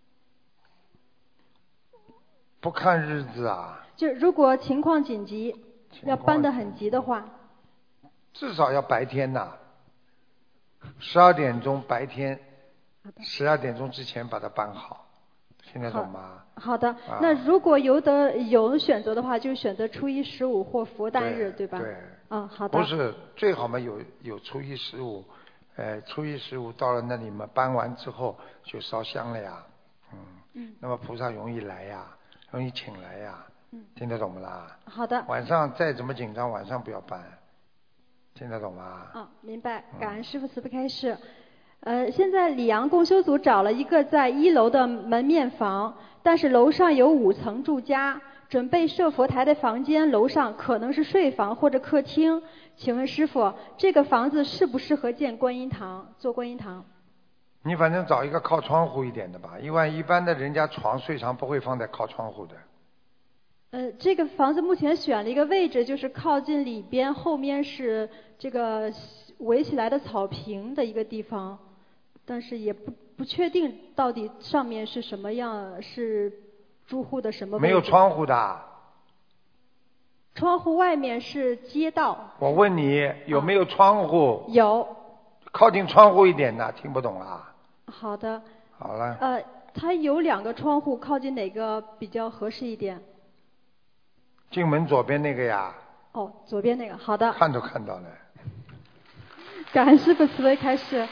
不看日子啊？ 就如果情况紧急，要搬得很急的话， 至少要白天呐，十二点钟白天，十二点钟之前把它搬好，听得懂吗？ 好的，啊、那如果有的有选择的话，就选择初一十五或佛诞日， 对, 对吧？ 对。 嗯，好的。 不是最好嘛？有有初一十五，呃，初一十五到了那里嘛，搬完之后就烧香了呀，嗯。嗯。那么菩萨容易来呀，容易请来呀。嗯。听得懂不啦？ 好的。 晚上再怎么紧张，晚上不要搬，听得懂吗？ 嗯，明白。感恩师父慈悲开示。呃，现在里昂共修组找了一个在一楼的门面房，但是楼上有五层住家，准备设佛台的房间楼上可能是睡房或者客厅。请问师父，这个房子适不适合建观音堂，做观音堂？ 你反正找一个靠窗户一点的吧，因为一般的人家床睡床不会放在靠窗户的。 呃，这个房子目前选了一个位置，就是靠近里边，后面是这个围起来的草坪的一个地方。但是也不不确定到底上面是什么样，是住户的什么位置。 没有窗户的。 窗户外面是街道。 我问你有没有窗户？ 啊、有。 靠近窗户一点的，听不懂啦。 好的。 好了。 呃，它有两个窗户，靠近哪个比较合适一点？ 进门左边那个呀。 哦，左边那个，好的。 看都看到了。 感恩师父慈悲开示。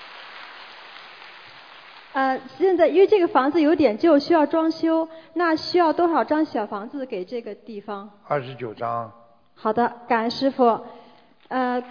呃，现在因为这个房子有点旧，需要装修，那需要多少张小房子给这个地方？ 二十九张。 好的，感恩师父。呃，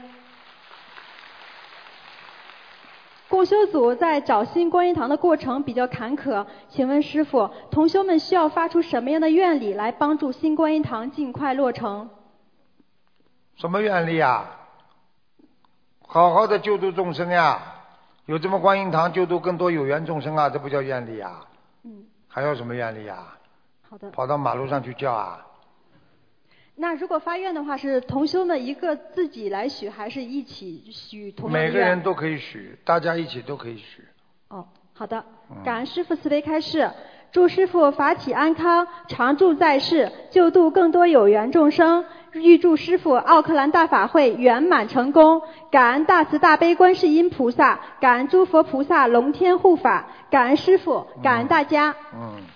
共修组在找新观音堂的过程比较坎坷，请问师父，同修们需要发出什么样的愿力来帮助新观音堂尽快落成？ 什么愿力啊？好好的救度众生呀！有这么观音堂救度更多有缘众生啊，这不叫愿力啊！ 嗯。 还有什么愿力啊？ 好的。 跑到马路上去叫啊？ 那如果发愿的话，是同修们一个自己来许，还是一起许同样的愿？ 每个人都可以许，大家一起都可以许。 哦，好的。感恩师父慈悲开示，祝师父法体安康，常驻在世，救度更多有缘众生。预祝师父奥克兰大法会圆满成功。感恩大慈大悲观世音菩萨，感恩诸佛菩萨龙天护法，感恩师父，感恩大家。 嗯。嗯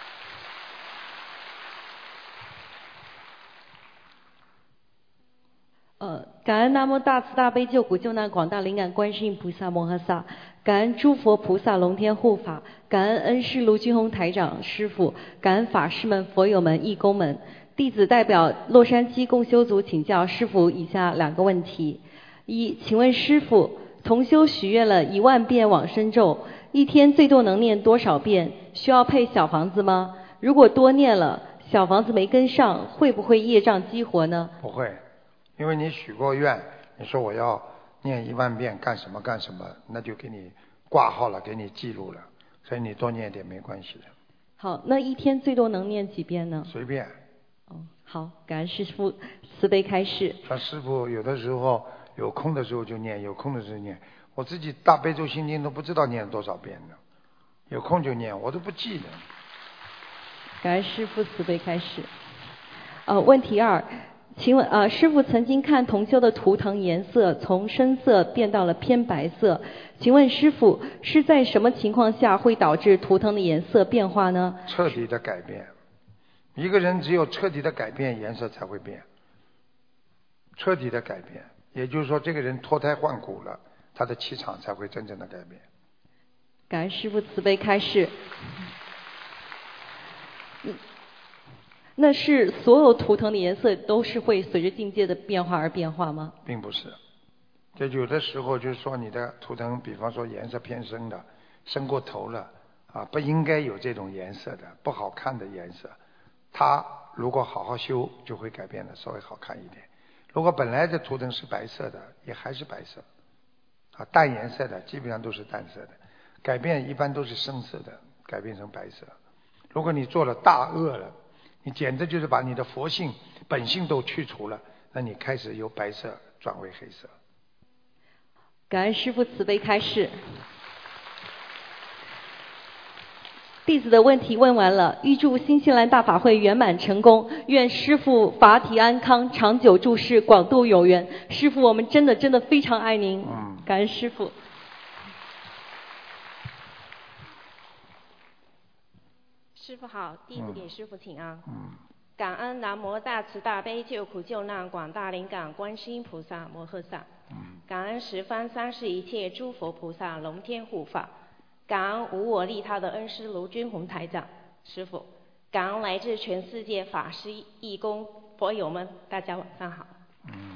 呃，感恩南无大慈大悲救苦救难广大灵感观世音菩萨摩诃萨，感恩诸佛菩萨龙天护法，感恩恩师卢军宏台长师父，感恩法师们、佛友们、义工们。弟子代表洛杉矶共修组请教师父以下两个问题：一，请问师父，同修许愿了一万遍往生咒，一天最多能念多少遍？需要配小房子吗？如果多念了，小房子没跟上，会不会业障激活呢？ 不会。因为你许过愿，你说我要念一万遍干什么干什么，那就给你挂号了，给你记录了，所以你多念点没关系的。 好，那一天最多能念几遍呢？ 随便。 哦，好，感恩师父慈悲开示。 像师父有的时候有空的时候就念，有空的时候念，我自己大悲咒心经都不知道念多少遍呢，有空就念，我都不记得。 感恩师父慈悲开示。呃，问题二。请问呃，师父曾经看同修的图腾颜色从深色变到了偏白色，请问师父是在什么情况下会导致图腾的颜色变化呢？ 彻底的改变，一个人只有彻底的改变，颜色才会变。彻底的改变，也就是说这个人脱胎换骨了，他的气场才会真正的改变。 感恩师父慈悲开示。嗯。那是所有图腾的颜色都是会随着境界的变化而变化吗？ 并不是，就有的时候就是说你的图腾，比方说颜色偏深的，深过头了啊，不应该有这种颜色的，不好看的颜色，它如果好好修就会改变的稍微好看一点。如果本来的图腾是白色的，也还是白色啊，淡颜色的基本上都是淡色的，改变一般都是深色的，改变成白色。如果你做了大恶了，你简直就是把你的佛性本性都去除了，那你开始由白色转为黑色。 感恩师父慈悲开示。弟子的问题问完了，预祝新西兰大法会圆满成功，愿师父法体安康，长久住世，广度有缘。师父，我们真的真的非常爱您。 嗯， 感恩师父。 师父好，弟子给师父请安。 嗯。 感恩南无大慈大悲救苦救难广大灵感观世音菩萨摩诃萨。 嗯。 感恩十方三世一切诸佛菩萨龙天护法。感恩无我利他的恩师卢军宏台长师父。感恩来自全世界法师义工佛友们，大家晚上好。 嗯。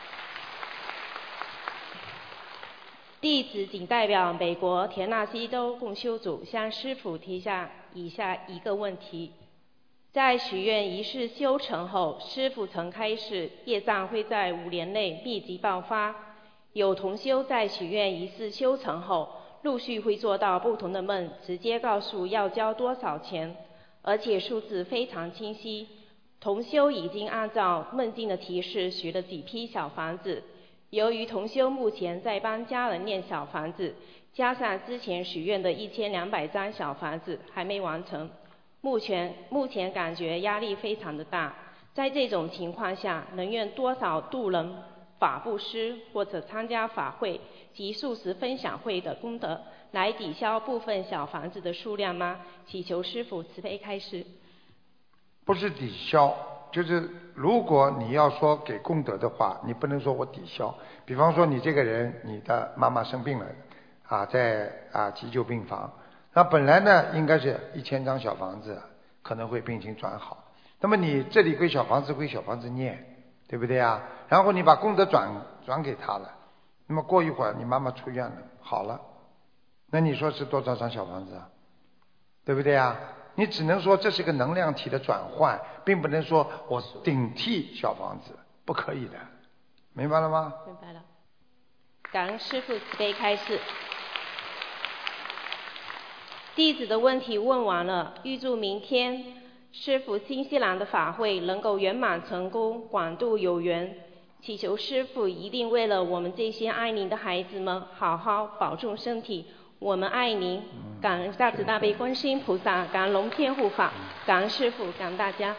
弟子仅代表美国田纳西州共修组向师父提下以下一个问题：在许愿仪式修成后，师父曾开示业障会在五年内密集爆发。有同修在许愿仪式修成后，陆续会做到不同的梦，直接告诉要交多少钱，而且数字非常清晰。同修已经按照梦境的提示许了几批小房子。由于同修目前在帮家人念小房子，加上之前许愿的一千两百张小房子还没完成，目前目前感觉压力非常的大。在这种情况下，能愿多少度人、法布施或者参加法会及素食分享会的功德，来抵消部分小房子的数量吗？祈求师父慈悲开示。 不是抵消。就是如果你要说给功德的话，你不能说我抵消。比方说你这个人，你的妈妈生病了啊，在啊急救病房，那本来呢应该是一千张小房子可能会病情转好，那么你这里归小房子归小房子念，对不对啊？然后你把功德转转给他了，那么过一会儿你妈妈出院了好了，那你说是多少张小房子啊？对不对啊？你只能说这是个能量体的转换，并不能说我顶替小房子，不可以的，明白了吗？ 明白了。感恩师父慈悲开示。 弟子的问题问完了，预祝明天师父新西兰的法会能够圆满成功，广度有缘。祈求师父一定为了我们这些爱您的孩子们好好保重身体。我们爱您，感恩大慈大悲观世音菩萨，感恩龙天护法，感恩师父，感恩大家。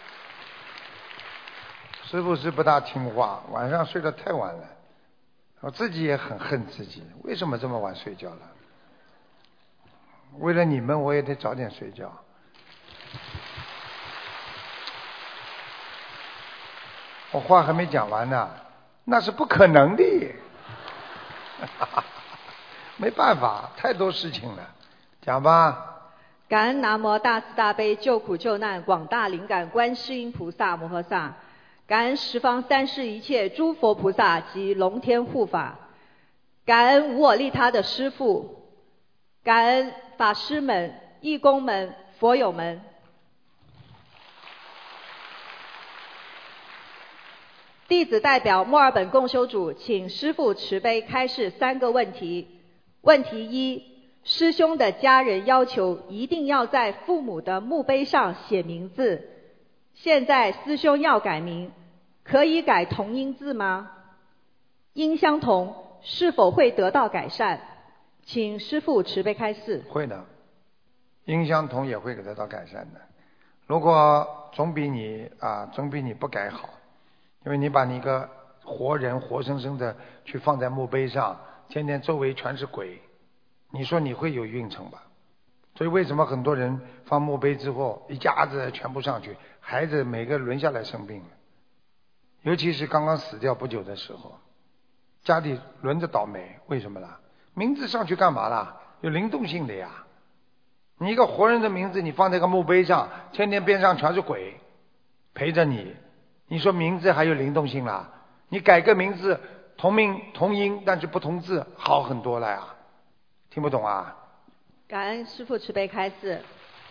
师父是不大听话，晚上睡得太晚了，我自己也很恨自己，为什么这么晚睡觉了？为了你们，我也得早点睡觉。我话还没讲完呢，那是不可能的，没办法，太多事情了，讲吧。 感恩南无大慈大悲救苦救难广大灵感观世音菩萨摩诃萨，感恩十方三世一切诸佛菩萨及龙天护法，感恩无我利他的师父，感恩法师们、义工们、佛友们。弟子代表墨尔本共修组，请师父慈悲开示三个问题。问题一：师兄的家人要求一定要在父母的墓碑上写名字，现在师兄要改名，可以改同音字吗？音相同，是否会得到改善？请师父慈悲开示。 会的，音相同也会得到改善的。如果总比你啊，总比你不改好。因为你把你一个活人活生生的去放在墓碑上，天天周围全是鬼，你说你会有运程吧？所以为什么很多人放墓碑之后一家子全部上去，孩子每个轮下来生病了，尤其是刚刚死掉不久的时候，家里轮着倒霉，为什么啦？名字上去干嘛啦？有灵动性的呀。你一个活人的名字你放在个墓碑上，天天边上全是鬼陪着你，你说名字还有灵动性啦？你改个名字，同名同音，但是不同字，好很多了呀。听不懂啊？ 感恩师父慈悲开示。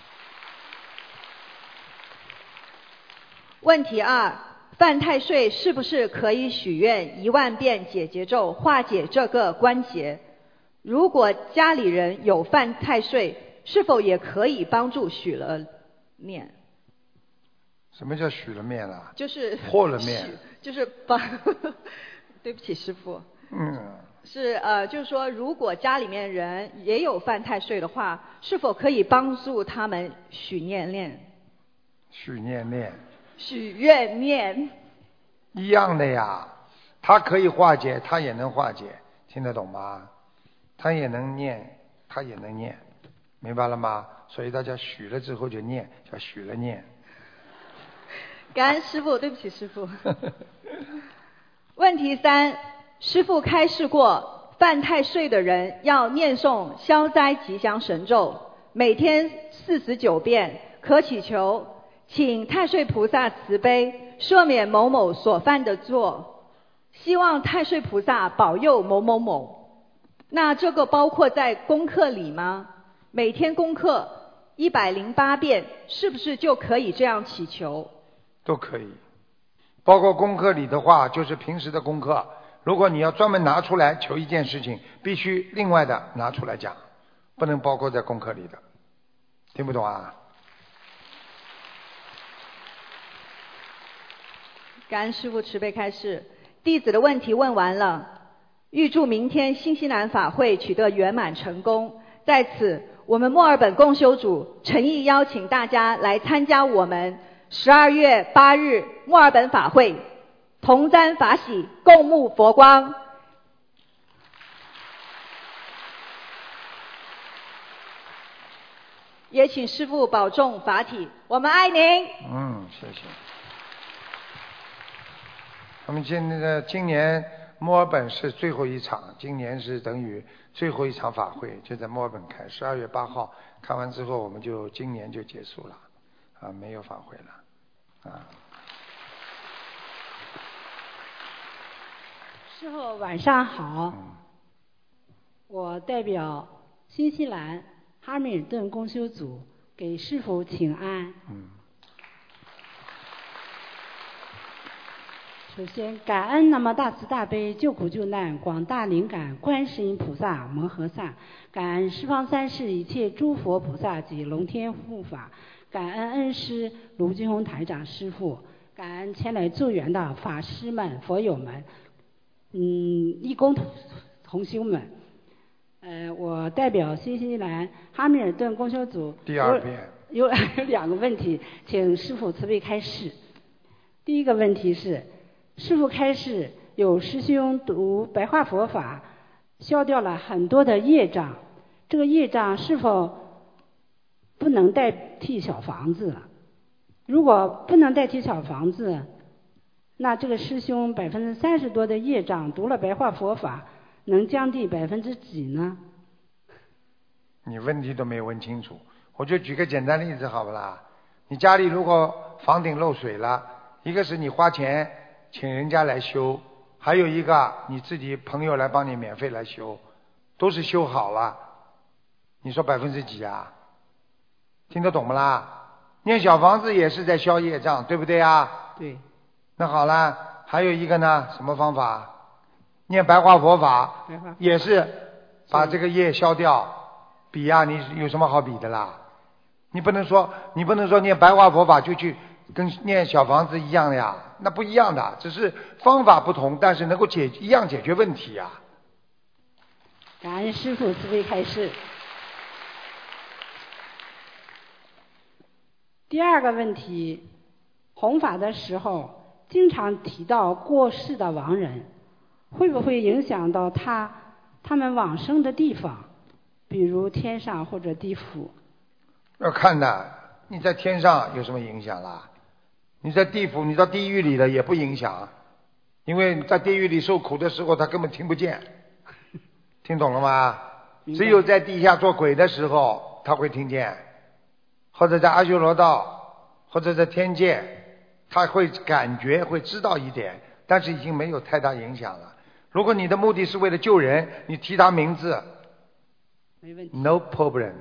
问题二：犯太岁是不是可以许愿一万遍解结咒，化解这个关节？如果家里人有犯太岁，是否也可以帮助许了念？ 什么叫许了面了？ 就是破了面， 就是帮。对不起，师父。 嗯。 是呃，就是说，如果家里面人也有犯太岁的话，是否可以帮助他们许念念？ 许念念。 许愿念。 一样的呀，他可以化解，他也能化解，听得懂吗？他也能念，他也能念，明白了吗？所以大家许了之后就念，叫许了念。 感恩师父，对不起师父。问题三：师父开示过，犯太岁的人要念诵消灾吉祥神咒，每天四十九遍，可祈求请太岁菩萨慈悲赦免某某所犯的错，希望太岁菩萨保佑某某某。那这个包括在功课里吗？每天功课一百零八遍，是不是就可以这样祈求？ 都可以，包括功课里的话，就是平时的功课。如果你要专门拿出来求一件事情，必须另外的拿出来讲，不能包括在功课里的。听不懂啊？ 感恩师父慈悲开示，弟子的问题问完了，预祝明天新西兰法会取得圆满成功。在此，我们墨尔本共修组诚意邀请大家来参加我们十二月八日墨尔本法会，同沾法喜，共沐佛光。也请师父保重法体，我们爱您。 嗯，谢谢。我们今那个今年墨尔本是最后一场，今年是等于最后一场法会，就在墨尔本开，十二月八号开完之后，我们就今年就结束了，啊，没有法会了，啊。 师父晚上好，嗯、我代表新西兰哈密尔顿共修组给师父请安。 嗯。 首先，感恩南无大慈大悲救苦救难广大灵感观世音菩萨摩诃萨，感恩十方三世一切诸佛菩萨及龙天护法，感恩恩师卢军宏台长师父，感恩前来助缘的法师们、佛友们，嗯，义工同修们。呃，我代表新西兰哈密尔顿公修组第二遍有有两个问题，请师父慈悲开示。第一个问题是，师父开示有师兄读白话佛法，消掉了很多的业障，这个业障是否不能代替小房子？如果不能代替小房子，那这个师兄百分之三十多的业障读了白话佛法，能降低百分之几呢？ 你问题都没有问清楚，我就举个简单例子好不啦？你家里如果房顶漏水了，一个是你花钱请人家来修，还有一个你自己朋友来帮你免费来修，都是修好了，你说百分之几啊？听得懂不啦？念小房子也是在消业障，对不对啊？ 对。 那好了，还有一个呢，什么方法？念白话佛法也是把这个业消掉，比呀、啊，你有什么好比的啦？你不能说你不能说念白话佛法就去跟念小房子一样的呀，那不一样的，只是方法不同，但是能够解一样解决问题呀。 感恩师父慈悲开示。第二个问题，弘法的时候经常提到过世的亡人，会不会影响到他他们往生的地方，比如天上或者地府？ 要看的，你在天上有什么影响啦？你在地府，你到地狱里了也不影响，因为在地狱里受苦的时候他根本听不见，听懂了吗？只有在地下做鬼的时候他会听见，或者在阿修罗道，或者在天界，他会感觉会知道一点，但是已经没有太大影响了。如果你的目的是为了救人，你提他名字没问题 ，no problem。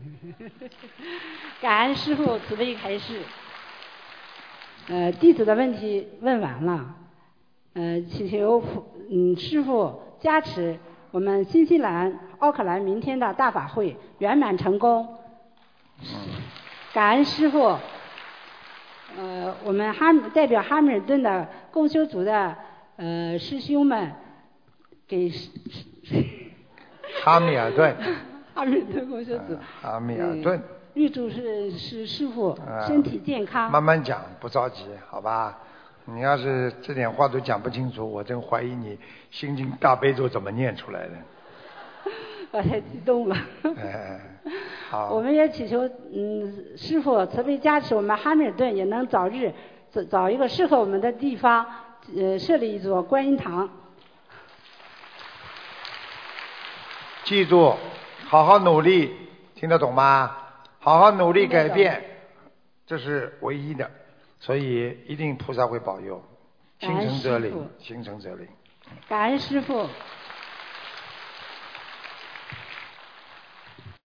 感恩师父慈悲开示。呃，弟子的问题问完了，呃，祈求嗯师父加持我们新西兰奥克兰明天的大法会圆满成功。感恩师父。呃，我们哈代表哈密尔顿的共修组的呃师兄们给哈密尔顿哈密尔顿共修组、 呃、哈密尔顿、 呃、预祝是是师父身体健康、呃、 慢慢讲，不着急，好吧？你要是这点话都讲不清楚，我真怀疑你心经大悲咒怎么念出来的。 我太激动了。 哎，好。 我们也祈求嗯师父慈悲加持，我们哈密尔顿也能早日找找一个适合我们的地方，呃设立一座观音堂。 记住，好好努力，听得懂吗？好好努力改变，这是唯一的，所以一定菩萨会保佑，心诚则灵，心诚则灵。 感恩师父。